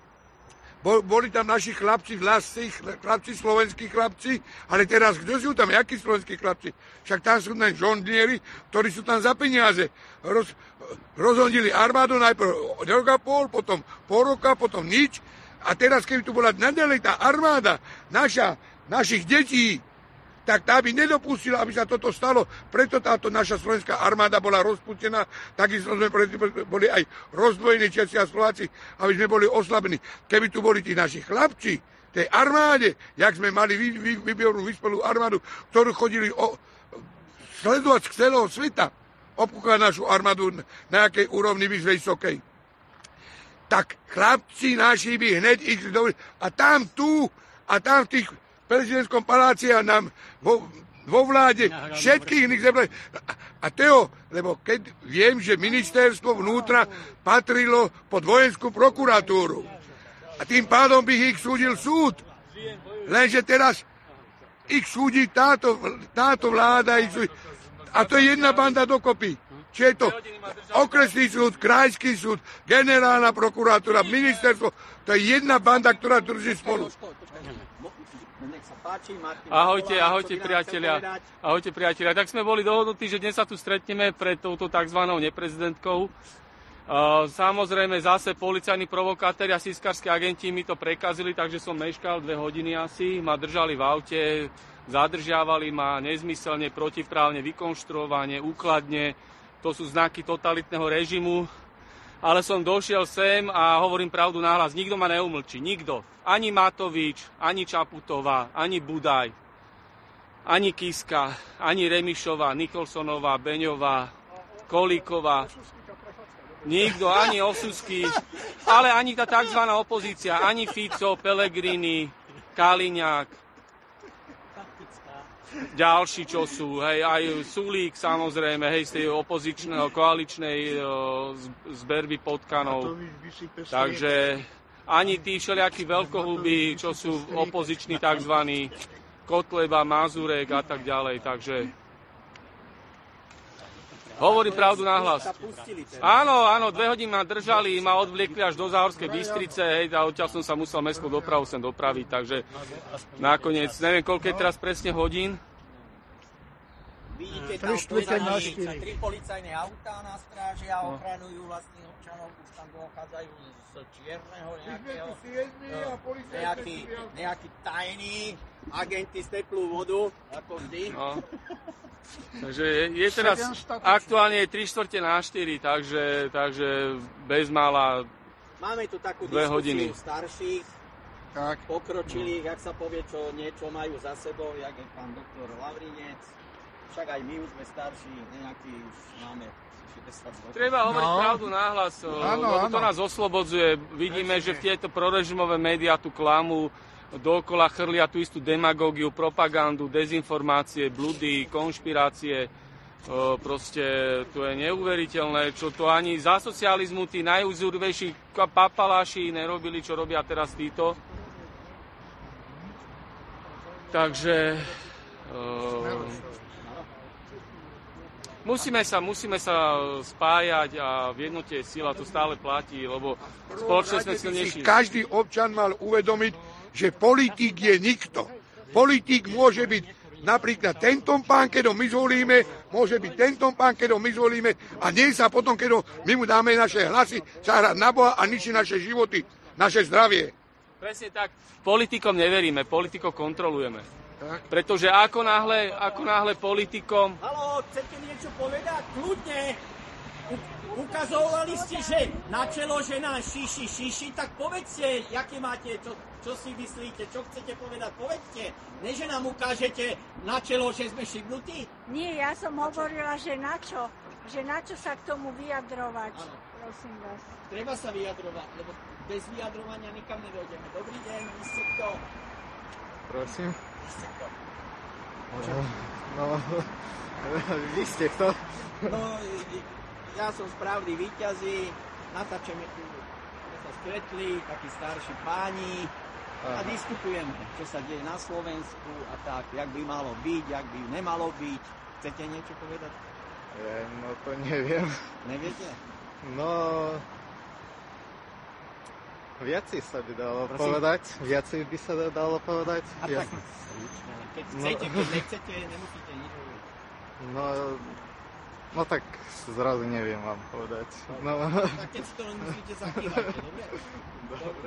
boli tam naši chlapci, slovenskí chlapci, ale teraz kto sú tam, jakí slovenskí chlapci? Však tam sú len žonglieri, ktorí sú tam za peniaze. Rozhodili armádu najprv rok a pol, potom pol roka, potom nič. A teraz, keby tu bola nadalej tá armáda našich detí, tak tá by nedopustila, aby sa toto stalo. Preto táto naša slovenská armáda bola rozpustená, takisto sme boli aj rozdvojení Česi a Slováci, aby sme boli oslabení. Keby tu boli tí naši chlapci, tej armáde, jak sme mali vybiernu vyspelú armádu, ktorú chodili sledovať z celého sveta, obkúkať našu armádu, na jakej úrovni by z vysokej. Tak chlapci naši by hneď ich dovolili. A tam v tých prezidentskom paláci a nám vo vláde všetkých iných zebrali. A Teo, lebo keď viem, že ministerstvo vnútra patrilo pod vojenskú prokuratúru a tým pádom by ich súdil súd. Lenže teraz ich súdi táto vláda. A to je jedna banda dokopy. Čiže je to okresný súd, krajský súd, generálna prokuratúra, ministerstvo. To je jedna banda, ktorá drží spolu. Ahojte priatelia. Tak sme boli dohodnutí, že dnes sa tu stretneme pred touto tzv. Neprezidentkou. Samozrejme zase policajní provokátori a siskarskí agenti mi to prekazili, takže som meškal 2 hodiny asi. Ma držali v aute, zadržiavali ma nezmyselne, protiprávne, vykonštruovane, úkladne. To sú znaky totalitného režimu. Ale som došiel sem a hovorím pravdu nahlas. Nikto ma neumlčí. Nikto. Ani Matovič, ani Čaputová, ani Budaj, ani Kiska, ani Remišová, Nicholsonová, Beňová, Kolíková. Nikto, ani Osusky, ale ani tá tzv. Opozícia, ani Fico, Pellegrini, Kaliňák, ďalší, čo sú, hej, aj Sulík samozrejme, hej, z tej koaličnej zberby potkanov. Takže ani tí všelijakí veľkohuby, čo sú opoziční tzv. Kotleba, Mazurek a tak ďalej, takže hovorím pravdu nahlas. Áno, 2 hodiny ma držali, ma odvliekli až do Záhorskej Bystrice, hej, a odtiaľ som sa musel mestskou dopravu sem dopraviť, takže nakoniec, neviem, koľko je teraz presne hodín. Vidíte tam sa 3 policajné autá na stráži a ochranujú vlastných občanov, už tam dochádzajú z čierneho nejaký tajný agenti z teplú vodu, ako vždy. No. Takže je teraz aktuálne 3:45, takže bezmála 2 hodiny. Máme tu takú diskusiu starších, pokročilých, ak sa povie, čo niečo majú za sebou, jak je pán doktor Lavrinec. však aj my už sme starší, nejakí už máme 60 rokov. Treba hovoriť pravdu nahlas, lebo to nás oslobodzuje. Vidíme, že v tieto prorežimové médiá tu klamú, dookola chrlia tú istú demagógiu, propagandu, dezinformácie, bludy, konšpirácie. Proste to je neuveriteľné, čo to ani za socializmu tí najúzurvejší papaláši nerobili, čo robia teraz títo. Takže musíme sa spájať a v jednote sila to stále platí, lebo spoločne sme silnejší. Každý občan mal uvedomiť, že politik je nikto. Politik môže byť napríklad tento pán, keď ho my zvolíme, môže byť tento pán, keď ho my zvolíme a nie sa potom, keď my mu dáme naše hlasy, sa hrať na Boha a ničí naše životy, naše zdravie. Presne tak. Politikom neveríme, politikov kontrolujeme. Tak. Pretože ako náhle politikom... Haló, chcete niečo povedať? Kľudne. Ukazovali ste, že na čelo žena šíši, tak povedzte, jaké máte, čo si myslíte, čo chcete povedať, povedzte. Ne, že nám ukážete na čelo, že sme šibnutí? Nie, ja som hovorila, že na čo sa k tomu vyjadrovať, prosím vás. Treba sa vyjadrovať, lebo bez vyjadrovania nikam nedojdeme. Dobrý deň, vy ste kto? Prosím? Vy ste kto? No, vy ste kto? No, ja som správny víťazí, natáčame tu, sme sa stretli, takí starší páni a diskutujeme, čo sa deje na Slovensku a tak, jak by malo byť, jak by nemalo byť. Chcete niečo povedať? No to neviem. Neviete? No, viacej sa by dalo povedať. Viacej by sa dalo povedať. A tak, keď chcete, keď nechcete, nemusíte nič hovoriť. No tak zrazu neviem vám povedať. No. Tak keď si to musíte zakývať, dobre? Dobre.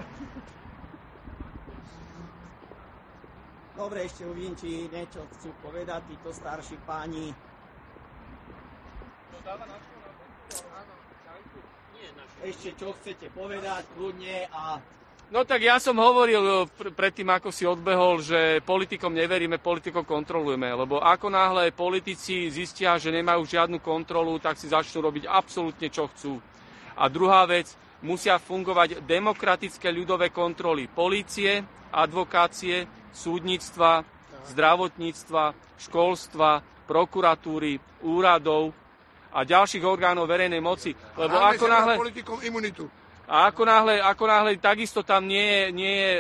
Dobre, ešte uvidím, či niečo chcú povedať títo starší páni. Ešte čo chcete povedať, kľudne a... No tak ja som hovoril predtým, ako si odbehol, že politikom neveríme, politikov kontrolujeme, lebo ako náhle politici zistia, že nemajú žiadnu kontrolu, tak si začnú robiť absolútne, čo chcú. A druhá vec, musia fungovať demokratické ľudové kontroly polície, advokácie, súdnictva, zdravotníctva, školstva, prokuratúry, úradov a ďalších orgánov verejnej moci. Lebo ako náhle... politikom imunitu. A ako náhle takisto tam nie je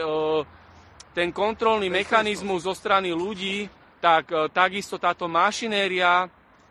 ten kontrolný mechanizmus zo strany ľudí, tak takisto táto mašinéria,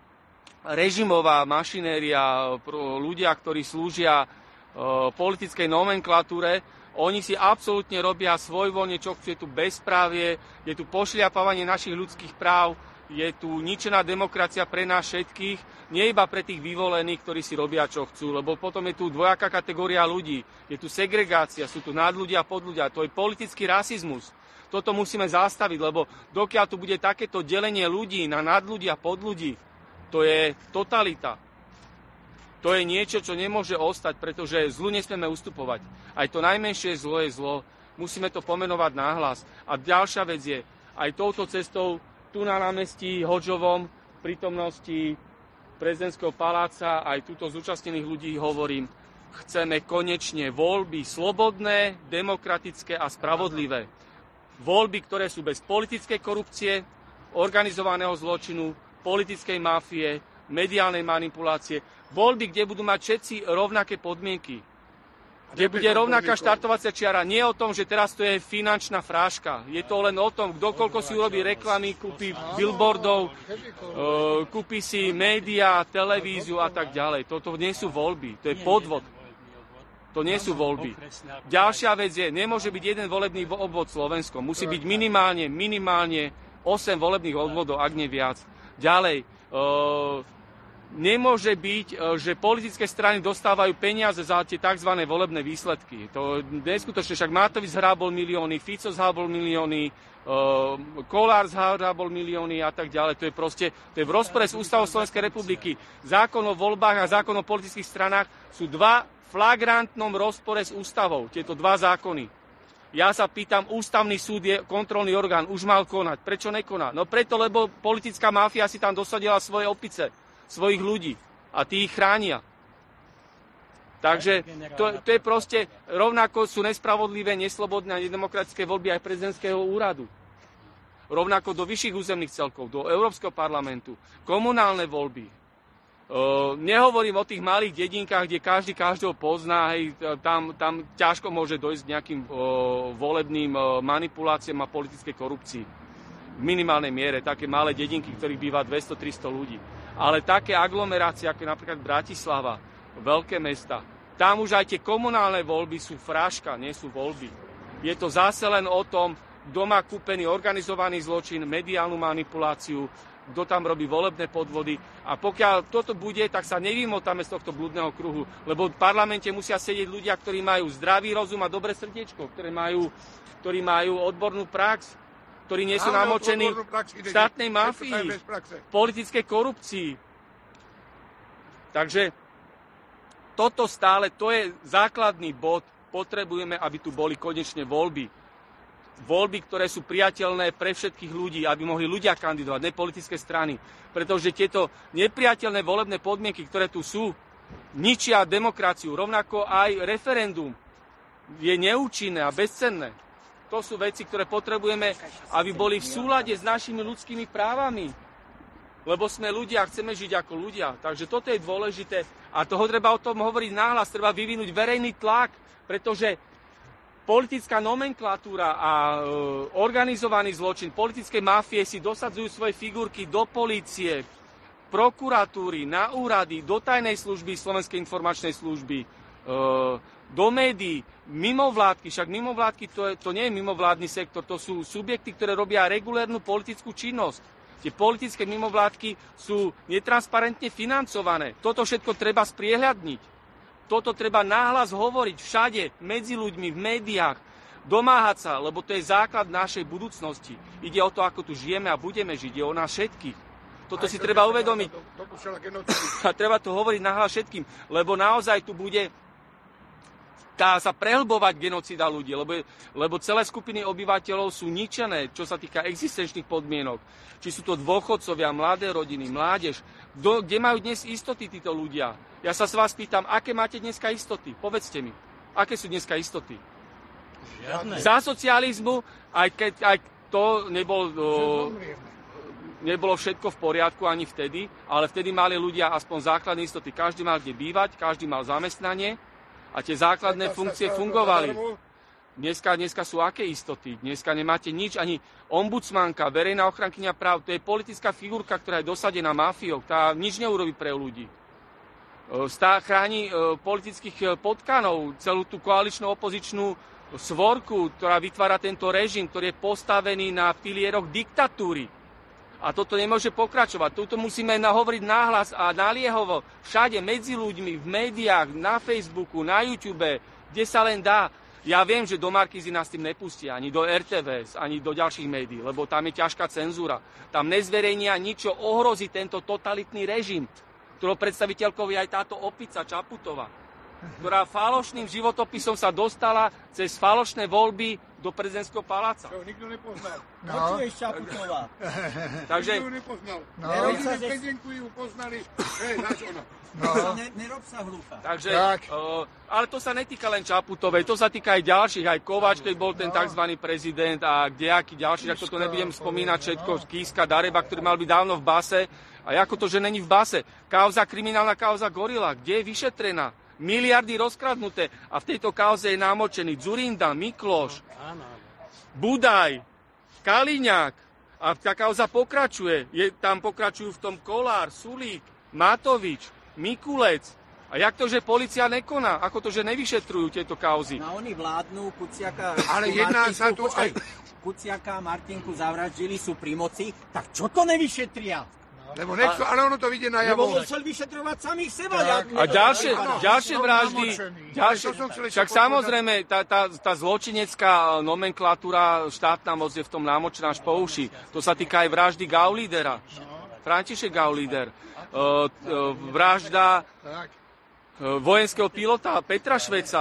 režimová mašinéria, ľudia, ktorí slúžia politickej nomenklatúre, oni si absolútne robia svojvoľne, čo chcú. Je tu bezprávie, je tu pošliapávanie našich ľudských práv, je tu ničená demokracia pre nás všetkých, nie iba pre tých vyvolených, ktorí si robia, čo chcú, lebo potom je tu dvojaká kategória ľudí, je tu segregácia, sú tu nadľudia a podľudia, to je politický rasizmus. Toto musíme zastaviť, lebo dokiaľ tu bude takéto delenie ľudí na nadľudí a podľudí, to je totalita. To je niečo, čo nemôže ostať, pretože zlu nesmieme ustupovať. Aj to najmenšie zlo je zlo. Musíme to pomenovať nahlas. A ďalšia vec je, aj touto cestou tu na námestí Hodžovom, v prítomnosti prezidentského paláca, aj tuto zúčastnených ľudí hovorím, chceme konečne voľby slobodné, demokratické a spravodlivé. Voľby, ktoré sú bez politickej korupcie, organizovaného zločinu, politickej mafie, mediálnej manipulácie. Voľby, kde budú mať všetci rovnaké podmienky. Kde bude rovnaká štartovacia čiara. Nie o tom, že teraz to je finančná fráška. Je to len o tom, kto koľko si urobí reklamy, kúpi billboardov, kúpi si médiá, televíziu a tak ďalej. Toto nie sú voľby, to je podvod. To nie sú voľby. Ďalšia vec je, nemôže byť jeden volebný obvod v Slovensku. Musí byť minimálne 8 volebných obvodov, ak nie viac. Ďalej, nemôže byť, že politické strany dostávajú peniaze za tie tzv. Volebné výsledky. To neskutočne, však Matovič zhrábol milióny, Fico zhrábol milióny, Kolár zhrábol milióny a tak ďalej. To je v rozpore s ústavou Slovenskej republiky. Zákon o voľbách a zákon o politických stranách sú dva v flagrantnom rozpore s ústavou. Tieto dva zákony. Ja sa pýtam, ústavný súd je kontrolný orgán, už mal konať. Prečo nekoná? No preto, lebo politická mafia si tam dosadila svoje opice, svojich ľudí a tí ich chránia. Takže to je proste, rovnako sú nespravodlivé, neslobodné a nedemokratické voľby aj prezidentského úradu. Rovnako do vyšších územných celkov, do Európskeho parlamentu, komunálne voľby. Nehovorím o tých malých dedinkách, kde každý každého pozná, hej, tam ťažko môže dojsť k nejakým volebným manipuláciám a politickej korupcii. V minimálnej miere, také malé dedinky, ktorých býva 200-300 ľudí. Ale také aglomerácie, ako je napríklad Bratislava, veľké mesta, tam už aj tie komunálne voľby sú fraška, nie sú voľby. Je to zase len o tom, kto má kúpený organizovaný zločin, mediálnu manipuláciu, kto tam robí volebné podvody. A pokiaľ toto bude, tak sa nevymotáme z tohto blúdneho kruhu, lebo v parlamente musia sedieť ľudia, ktorí majú zdravý rozum a dobré srdiečko, ktorí majú odbornú prax, ktorí nie sú namočení v štátnej mafii, v politickej korupcii. Takže toto stále, to je základný bod. Potrebujeme, aby tu boli konečne voľby. Voľby, ktoré sú priateľné pre všetkých ľudí, aby mohli ľudia kandidovať, ne politické strany. Pretože tieto nepriateľné volebné podmienky, ktoré tu sú, ničia demokraciu. Rovnako aj referendum je neúčinné a bezcenné. To sú veci, ktoré potrebujeme, aby boli v súlade s našimi ľudskými právami. Lebo sme ľudia a chceme žiť ako ľudia. Takže toto je dôležité a toho treba o tom hovoriť nahlas. Treba vyvinúť verejný tlak, pretože politická nomenklatúra a organizovaný zločin politickej mafie si dosadzujú svoje figurky do polície, prokuratúry, na úrady, do tajnej služby, Slovenskej informačnej služby, do médií, mimovládky. Však mimovládky to nie je mimovládny sektor, to sú subjekty, ktoré robia regulérnu politickú činnosť. Tie politické mimovládky sú netransparentne financované. Toto všetko treba spriehľadniť. Toto treba nahlas hovoriť všade, medzi ľuďmi, v médiách, domáhať sa, lebo to je základ našej budúcnosti. Ide o to, ako tu žijeme a budeme žiť, je o nás všetkých. Toto si treba uvedomiť a treba to hovoriť nahlas všetkým, lebo naozaj tu bude sa prehlbovať genocída ľudí, lebo celé skupiny obyvateľov sú ničené, čo sa týka existenčných podmienok. Či sú to dôchodcovia, mladé rodiny, mládež. Kde majú dnes istoty títo ľudia? Ja sa s vás pýtam, aké máte dneska istoty? Povedzte mi, aké sú dneska istoty? Žiadne. Za socializmu, aj to nebolo všetko v poriadku ani vtedy, ale vtedy mali ľudia aspoň základné istoty. Každý mal kde bývať, každý mal zamestnanie a tie základné funkcie fungovali. Dneska sú aké istoty? Dneska nemáte nič, ani ombudsmanka, verejná ochrankyňa práv, to je politická figurka, ktorá je dosadená mafiou, tá nič neurobí pre ľudí. Chráni politických potkanov, celú tú koaličnú opozičnú svorku, ktorá vytvára tento režim, ktorý je postavený na pilieroch diktatúry. A toto nemôže pokračovať. Toto musíme hovoriť nahlas a naliehovo, všade medzi ľuďmi, v médiách, na Facebooku, na YouTube, kde sa len dá. Ja viem, že do Markízy nás tým nepustia, ani do RTVS, ani do ďalších médií, lebo tam je ťažká cenzúra. Tam nezverejnia nič, čo ohrozí tento totalitný režim, ktorého predstaviteľkou je aj táto opica Čaputová, ktorá falošným životopisom sa dostala cez falošné voľby do prezidentského paláca. Čo nikto nepoznal. Počuješ Čaputová. Takže nikto nepoznal. Pezienku ju poznali, ona. Nerob sa hlucha. Takže, ale to sa netýka len Čaputovej, to sa týka aj ďalších, aj Kováč, keď bol ten tzv. Prezident a kdejaký ďalší, tak toto nebudem spomínať všetko, Kíska, Dareba, ktorý mal byť dávno v base. A ako to, že není v base? Kriminálna kauza Gorila, kde je vyšetrená? Miliardy rozkradnuté a v tejto kauze je namočený Dzurinda, Mikloš, Budaj, Kaliňák a tá kauza pokračuje. Tam pokračujú v tom Kolár, Sulík, Matovič, Mikulec. A jak to, že polícia nekoná? Ako to, že nevyšetrujú tieto kauzy? No oni vládnu, Kuciaka... Ale jedná sa tu aj... Kuciaka a Martinku zavraždili, sú pri moci, tak čo to nevyšetria? Lebo nechcú, ale ono to vidie na javo. Lebo musel vyšetrovať samých seba. A ďalšie vraždy, však samozrejme, tá zločinecká nomenklatúra, štátna moc je v tom námočná až po uši. To sa týka aj vraždy Gaulídera. František Gaulíder. Vražda vojenského pilota Petra Šveca.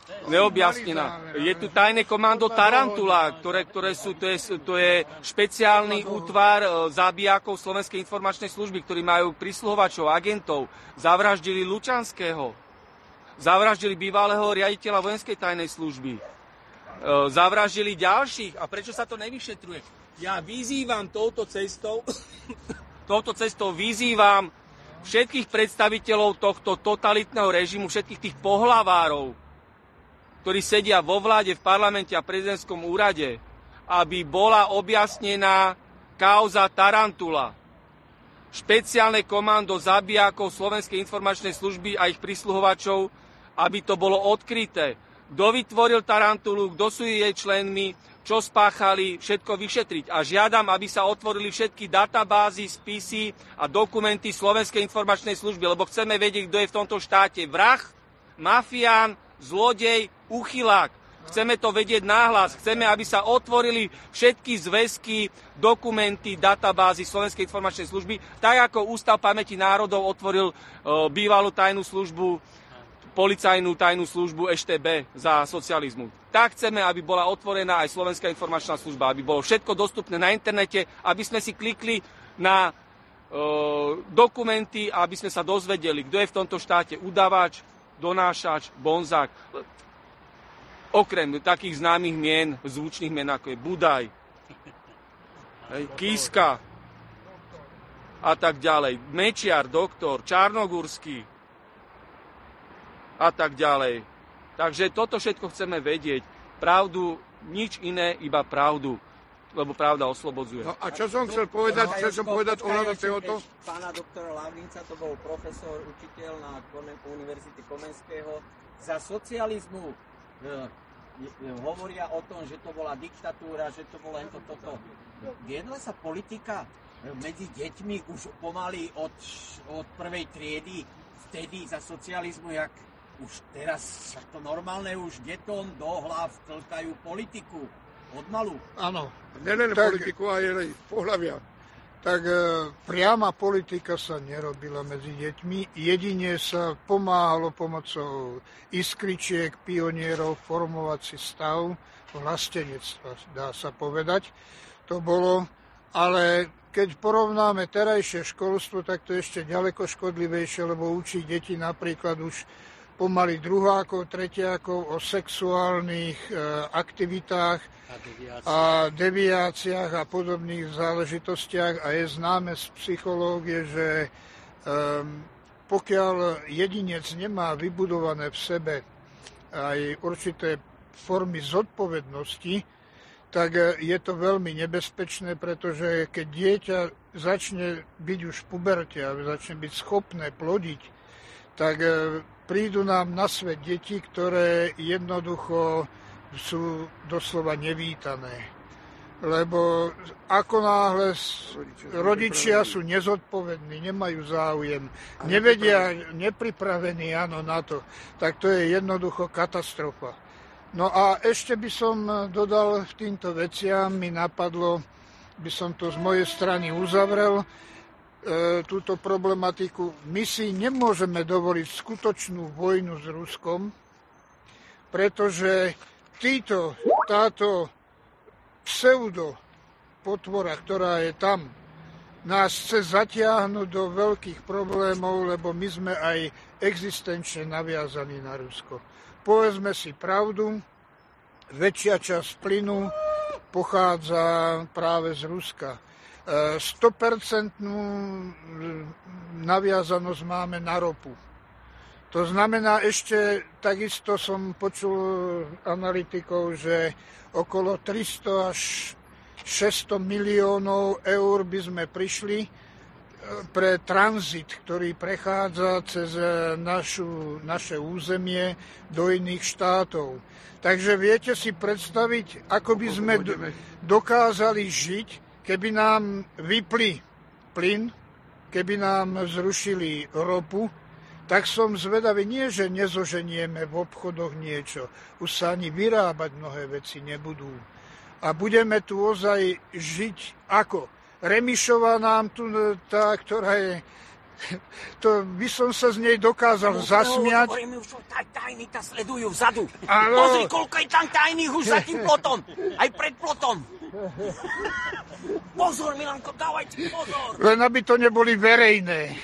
neobjasnená. Je tu tajné komando Tarantula, ktoré sú, to je špeciálny útvar zabijakov Slovenskej informačnej služby, ktorí majú prisluhovačov, agentov. Zavraždili Lučanského. Zavraždili bývalého riaditeľa vojenskej tajnej služby. Zavraždili ďalších. A prečo sa to nevyšetruje? Ja vyzývam touto cestou vyzývam všetkých predstaviteľov tohto totalitného režimu, všetkých tých pohlavárov, ktorí sedia vo vláde, v parlamente a prezidentskom úrade, aby bola objasnená kauza Tarantula. Špeciálne komando zabijakov Slovenskej informačnej služby a ich prisluhovačov, aby to bolo odkryté. Kto vytvoril Tarantulu, kto sú jej členmi, čo spáchali, všetko vyšetriť. A žiadam, aby sa otvorili všetky databázy, spisy a dokumenty Slovenskej informačnej služby, lebo chceme vedieť, kto je v tomto štáte vrah, mafián, zlodej, uchylák. Chceme to vedieť nahlas. Chceme, aby sa otvorili všetky zväzky, dokumenty, databázy Slovenskej informačnej služby, tak ako Ústav pamäti národov otvoril bývalú tajnú službu, policajnú tajnú službu EŠTB za socializmu. Tak chceme, aby bola otvorená aj Slovenská informačná služba, aby bolo všetko dostupné na internete, aby sme si klikli na dokumenty a aby sme sa dozvedeli, kto je v tomto štáte udavač, donášač, bonzák. Okrem takých známych mien, zvučných mien, ako je Budaj, Kiska a tak ďalej. Mečiar, doktor, Čarnogurský a tak ďalej. Takže toto všetko chceme vedieť. Pravdu, nič iné, iba pravdu. Lebo pravda oslobodzuje. No a čo som chcel povedať? Chcel som povedať ohľadom tohoto? Pána doktora Lavrinca, to bol profesor, učiteľ na Univerzity Komenského. Za socializmu hovoria o tom, že to bola diktatúra, že to bolo toto. Viedla sa politika medzi deťmi už pomaly od prvej triedy, vtedy za socializmu, jak už teraz to normálne, už detom do hlav vtlkajú politiku od malu. Áno, nelen politiku, aj pohlavia. Tak priama politika sa nerobila medzi deťmi, jedine sa pomáhalo pomocou iskričiek, pionierov formovať si stav vlastenectva, dá sa povedať. To bolo, ale keď porovnáme terajšie školstvo, tak to je ešte ďaleko škodlivejšie, lebo učí deti napríklad už pomaly druhákov, tretiákov o sexuálnych aktivitách a deviáciách a podobných záležitostiach. A je známe z psychológie, že pokiaľ jedinec nemá vybudované v sebe aj určité formy zodpovednosti, tak je to veľmi nebezpečné, pretože keď dieťa začne byť už v puberte a začne byť schopné plodiť, tak prídu nám na svet deti, ktoré jednoducho sú doslova nevítané. Lebo ako náhle rodičia sú nezodpovední, nemajú záujem, nevedia, nepripravení na to, tak to je jednoducho katastrofa. No a ešte by som dodal v týmto veciam, mi napadlo, by som to z mojej strany uzavrel, túto problematiku. My si nemôžeme dovoliť skutočnú vojnu s Ruskom, pretože táto pseudo potvora, ktorá je tam, nás chce zatiahnuť do veľkých problémov, lebo my sme aj existenčne naviazaní na Rusko. Povedzme si pravdu, väčšia časť plynu pochádza práve z Ruska. 100% naviazanosť máme na ropu. To znamená, ešte takisto som počul analytikov, že okolo 300 až 600 miliónov eur by sme prišli pre tranzit, ktorý prechádza cez naše územie do iných štátov. Takže viete si predstaviť, ako by sme dokázali žiť, keby nám vypli plyn, keby nám zrušili ropu, tak som zvedavý, nie že nezoženieme v obchodoch niečo, už sa ani vyrábať mnohé veci nebudú. A budeme tu ozaj žiť ako? Remišová nám tu, tá, ktorá je To by som sa z nej dokázal zasmiať. Hovoríme, už tajní ta sledujú vzadu. Áno. Pozri, koľko je tam tajných už za tým plotom. Aj pred plotom. Pozor, Milanko, dávaj si pozor. Len aby to neboli verejné.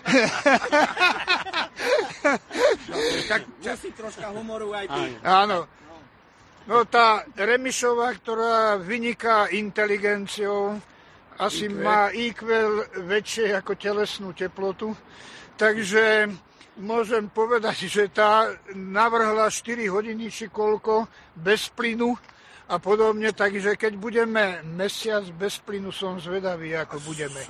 Musí troška humoru aj ty. Áno. No tá Remišová, ktorá vyniká inteligenciou, asi má IQ väčšie ako telesnú teplotu. Takže môžem povedať, že tá navrhla 4 hodiny či koľko bez plynu a podobne. Takže keď budeme mesiac bez plynu, som zvedavý, ako budeme.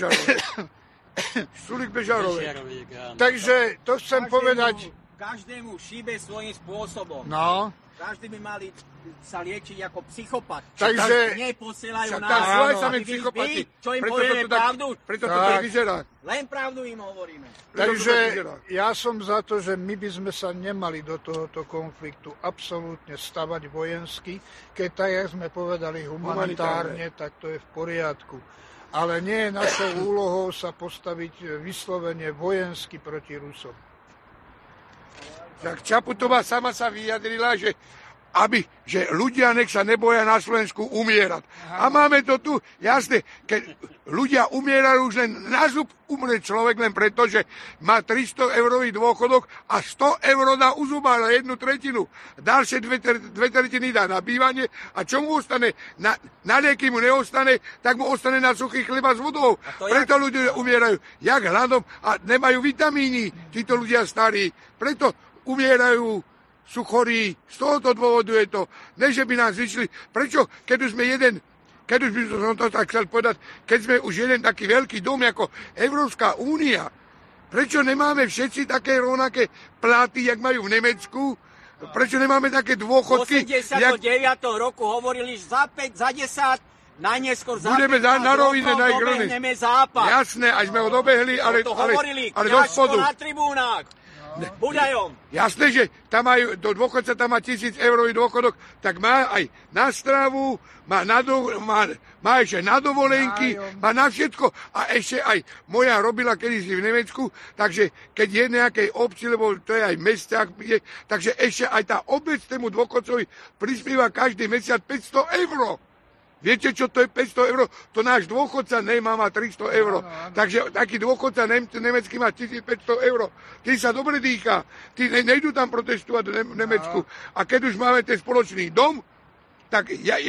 Sulik Bežarovek. Takže to chcem povedať. Každému šíbe svojím spôsobom. No. Každý by mali sa liečiť ako psychopat. Takže... Neposielajú Však nás. tak sami psychopati. Čo im povieme pravdu? Preto to tak vyzerá. Len pravdu im hovoríme. Takže ja som za to, že my by sme sa nemali do tohoto konfliktu absolútne stavať vojensky. Keď tak, jak sme povedali, humanitárne, tak to je v poriadku. Ale nie je našou úlohou sa postaviť vyslovene vojensky proti Rusom. Tak Čaputová sama sa vyjadrila, že ľudia nech sa neboja na Slovensku umierať. A máme to tu, jasne, keď ľudia umierajú, už len na zub umrie človek len preto, že má 300 eurový dôchodok a 100 eur dá u zuba na 1/3. Ďalšie 2/3 dá na bývanie a čo mu ostane? Na lieky mu neostane, tak mu ostane na suchý chleba s vodou. Preto ľudia umierajú jak hladom a nemajú vitamíny, títo ľudia starí. Preto umierajú, sú chorí, z tohoto dôvodu je to. Ne, že by nás vyšli. Prečo, keď už by som to tak chcel povedať, keď sme už jeden taký veľký dom ako Európska únia, prečo nemáme všetci také rovnaké platy, jak majú v Nemecku? Prečo nemáme také dôchodky? 89. roku hovorili, že za 5, za 10, najneskôr za 15 rokov dobehneme Západ. Jasné, až sme ho dobehli, ale do spodu. Na tribúnach. Budajom. Jasné, že tam majú, do dôchodca tam má 1000 eurový dôchodok, tak má aj na stravu, má ešte na dovolenky, má na všetko. A ešte aj moja robila kedysi v Nemecku, takže keď je nejakej obci, lebo to je aj v mestách, takže ešte aj tá obec tému dôchodcovi prispieva každý mesiac 500 eur. Viete, čo to je 500 eur? To náš dôchodca nemá, má 300 eur. Takže taký dôchodca nemecký má 1500 eur. Tí sa dobre dýcha. Tí nejdú tam protestovať v Nemecku. A keď už máme ten spoločný dom, tak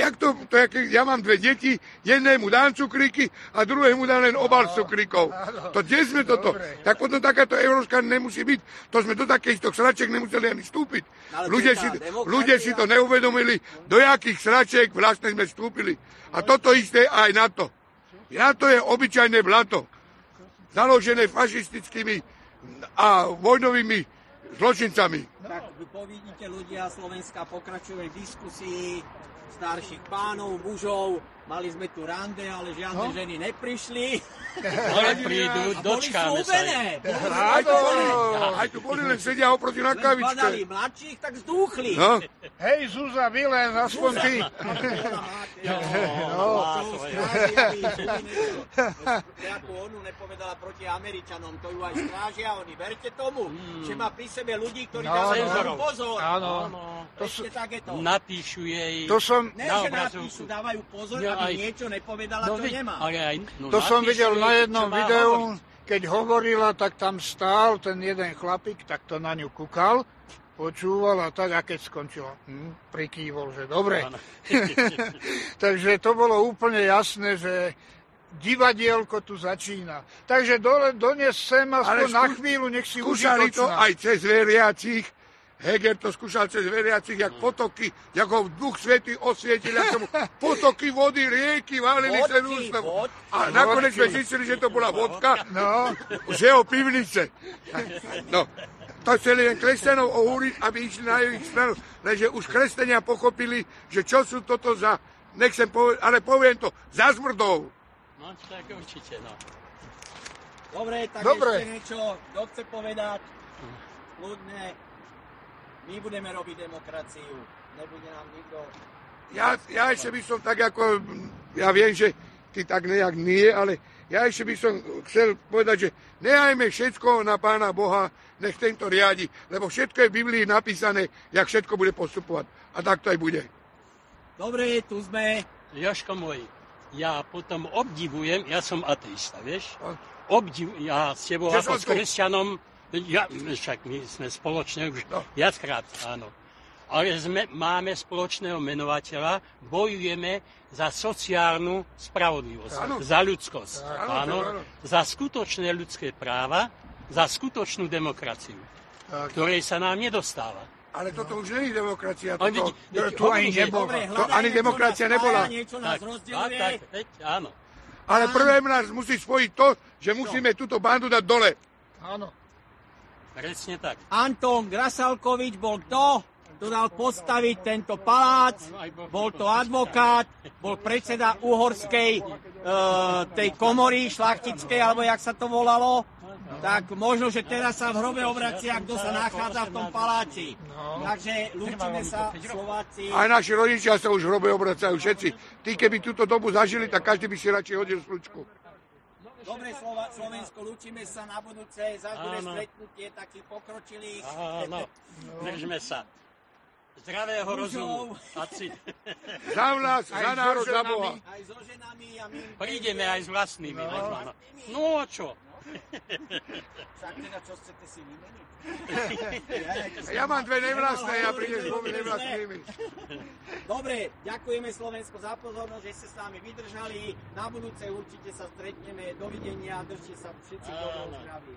ja mám 2 deti, jednému dám cukríky a druhému dám len obal cukríkov. To kde sme toto? Tak potom takáto európska nemusí byť. To sme do takýchto sračiek nemuseli ani vstúpiť. Ľudia si to neuvedomili, do jakých sračiek vlastne sme vstúpili. A toto isté aj NATO. NATO je obyčajné blato, založené fašistickými a vojnovými zločincami. Tak povidíte ľudia, Slovenska pokračuje v diskusii starších pánov, mužov. Mali sme tu rande, ale žiadne ženy neprišli. Ale prídu, dočkáme sa. Aj tu boli, len sedia oproti na kavičke. Badali mladších, tak zdúchli. No. Hej, Zúza, Vilén, aspoň ty. Ako onu nepovedala proti Američanom, to ju aj strážia, oni verte tomu, že má pri sebe ľudí, ktorí dávajú pozor. Áno. Ešte takéto. Napíšu jej Ne, že napíšu, dávajú pozor, aby niečo nepovedala, čo nemá. To som videl na jednom videu, keď hovorila, tak tam stál ten jeden chlapík, tak to na ňu kúkal, počúval a tak, a keď skončila, prikývol, že dobre. Takže to bolo úplne jasné, že divadielko tu začína. Takže donies sem aspoň na chvíľu, nech si skúšali to užitočná. aj cez veriacich. Heger to skúšal cez veriacich, jak potoky, ako Duch Svätý osvietil, ako potoky vody, rieky, válili cez ústavu. A nakoniec sme zistili, že to bola vodka, z jeho pivnice. No, to chceli len kresťanov ohúriť, aby išli na ich stranu. Lenže už kresťania pochopili, že čo sú toto za, nechcem povedať, ale poviem to, za zmrdov. No, tak určite, no. Dobre, tak ešte niečo, kto chce povedať, ľudne. My budeme robiť demokraciu, nebude nám nikto... Ja ešte by som tak ako, ja viem, že ty tak nejak nie, ale ja ešte by som chcel povedať, že nehajme všetko na Pána Boha, nech tento riadi, lebo všetko je v Biblii napísané, jak všetko bude postupovať. A tak to aj bude. Dobre, tu sme. Jožko môj, ja potom obdivujem, ja som ateista, vieš? Ja s tebou ako s kresťanom, však my sme spoločne už viackrát, áno. Ale máme spoločného menovateľa, bojujeme za sociálnu spravodlivosť, za ľudskosť, za skutočné ľudské práva, za skutočnú demokraciu, ktorej sa nám nedostáva. Ale toto už nie je demokracia, to ani demokracia nebola. Tak, áno. Ale prvé nás musí spojiť to, že musíme túto bandu dať dole. Áno. Presne tak. Anton Grasalkovič bol kto? Kto dal postaviť tento palác, bol to advokát, bol predseda uhorskej tej komory šlachtickej, alebo jak sa to volalo, tak možno, že teraz sa v hrobe obracia, kto sa nachádza v tom paláci. Takže lúčime sa, Slováci. Aj naši rodičia sa už v hrobe obracajú všetci. Tí, keby túto dobu zažili, tak každý by si radšej hodil slučku. Dobre, Slovensko, lúčime sa na budúce, zase bude stretnutie takých pokročilých. Áno, držme sa. Zdravého rozumu. Za nás, za národ, za Boha. Aj so ženami a my... Prídeme aj s vlastnými. No a čo? Však teda, čo chcete si vymeniť? Ja mám dve nevlastné, ja prídem s dvomi nevlastnými. Dobre, ďakujeme Slovensko za pozornosť, že ste s nami vydržali. Na budúce určite sa stretneme. Dovidenia, držte sa všetci dobro zdraví.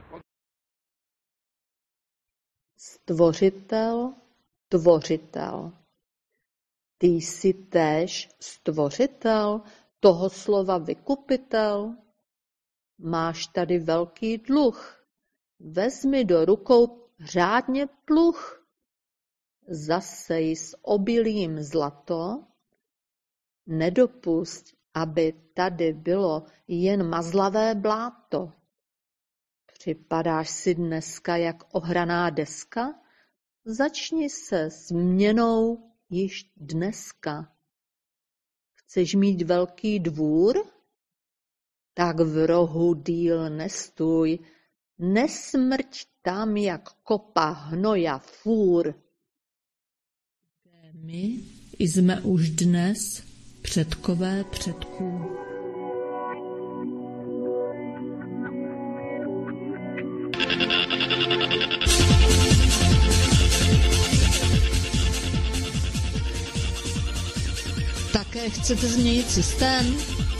Stvořitel, tvořitel. Ty jsi též stvořitel, toho slova vykupitel. Máš tady velký dluh, vezmi do rukou řádně pluh. Zasej s obilím zlato, nedopusť, aby tady bylo jen mazlavé bláto. Připadáš si dneska jak ohraná deska? Začni se změnou již dneska. Chceš mít velký dvůr? Tak v rohu díl nestůj, nesmrť tam jak kopa hnoja fůr. My jsme už dnes předkové předků. Také chcete změnit systém?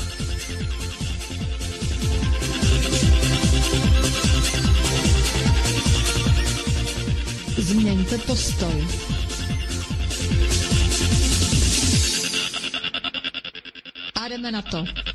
Změňte postoj. A jdeme na to.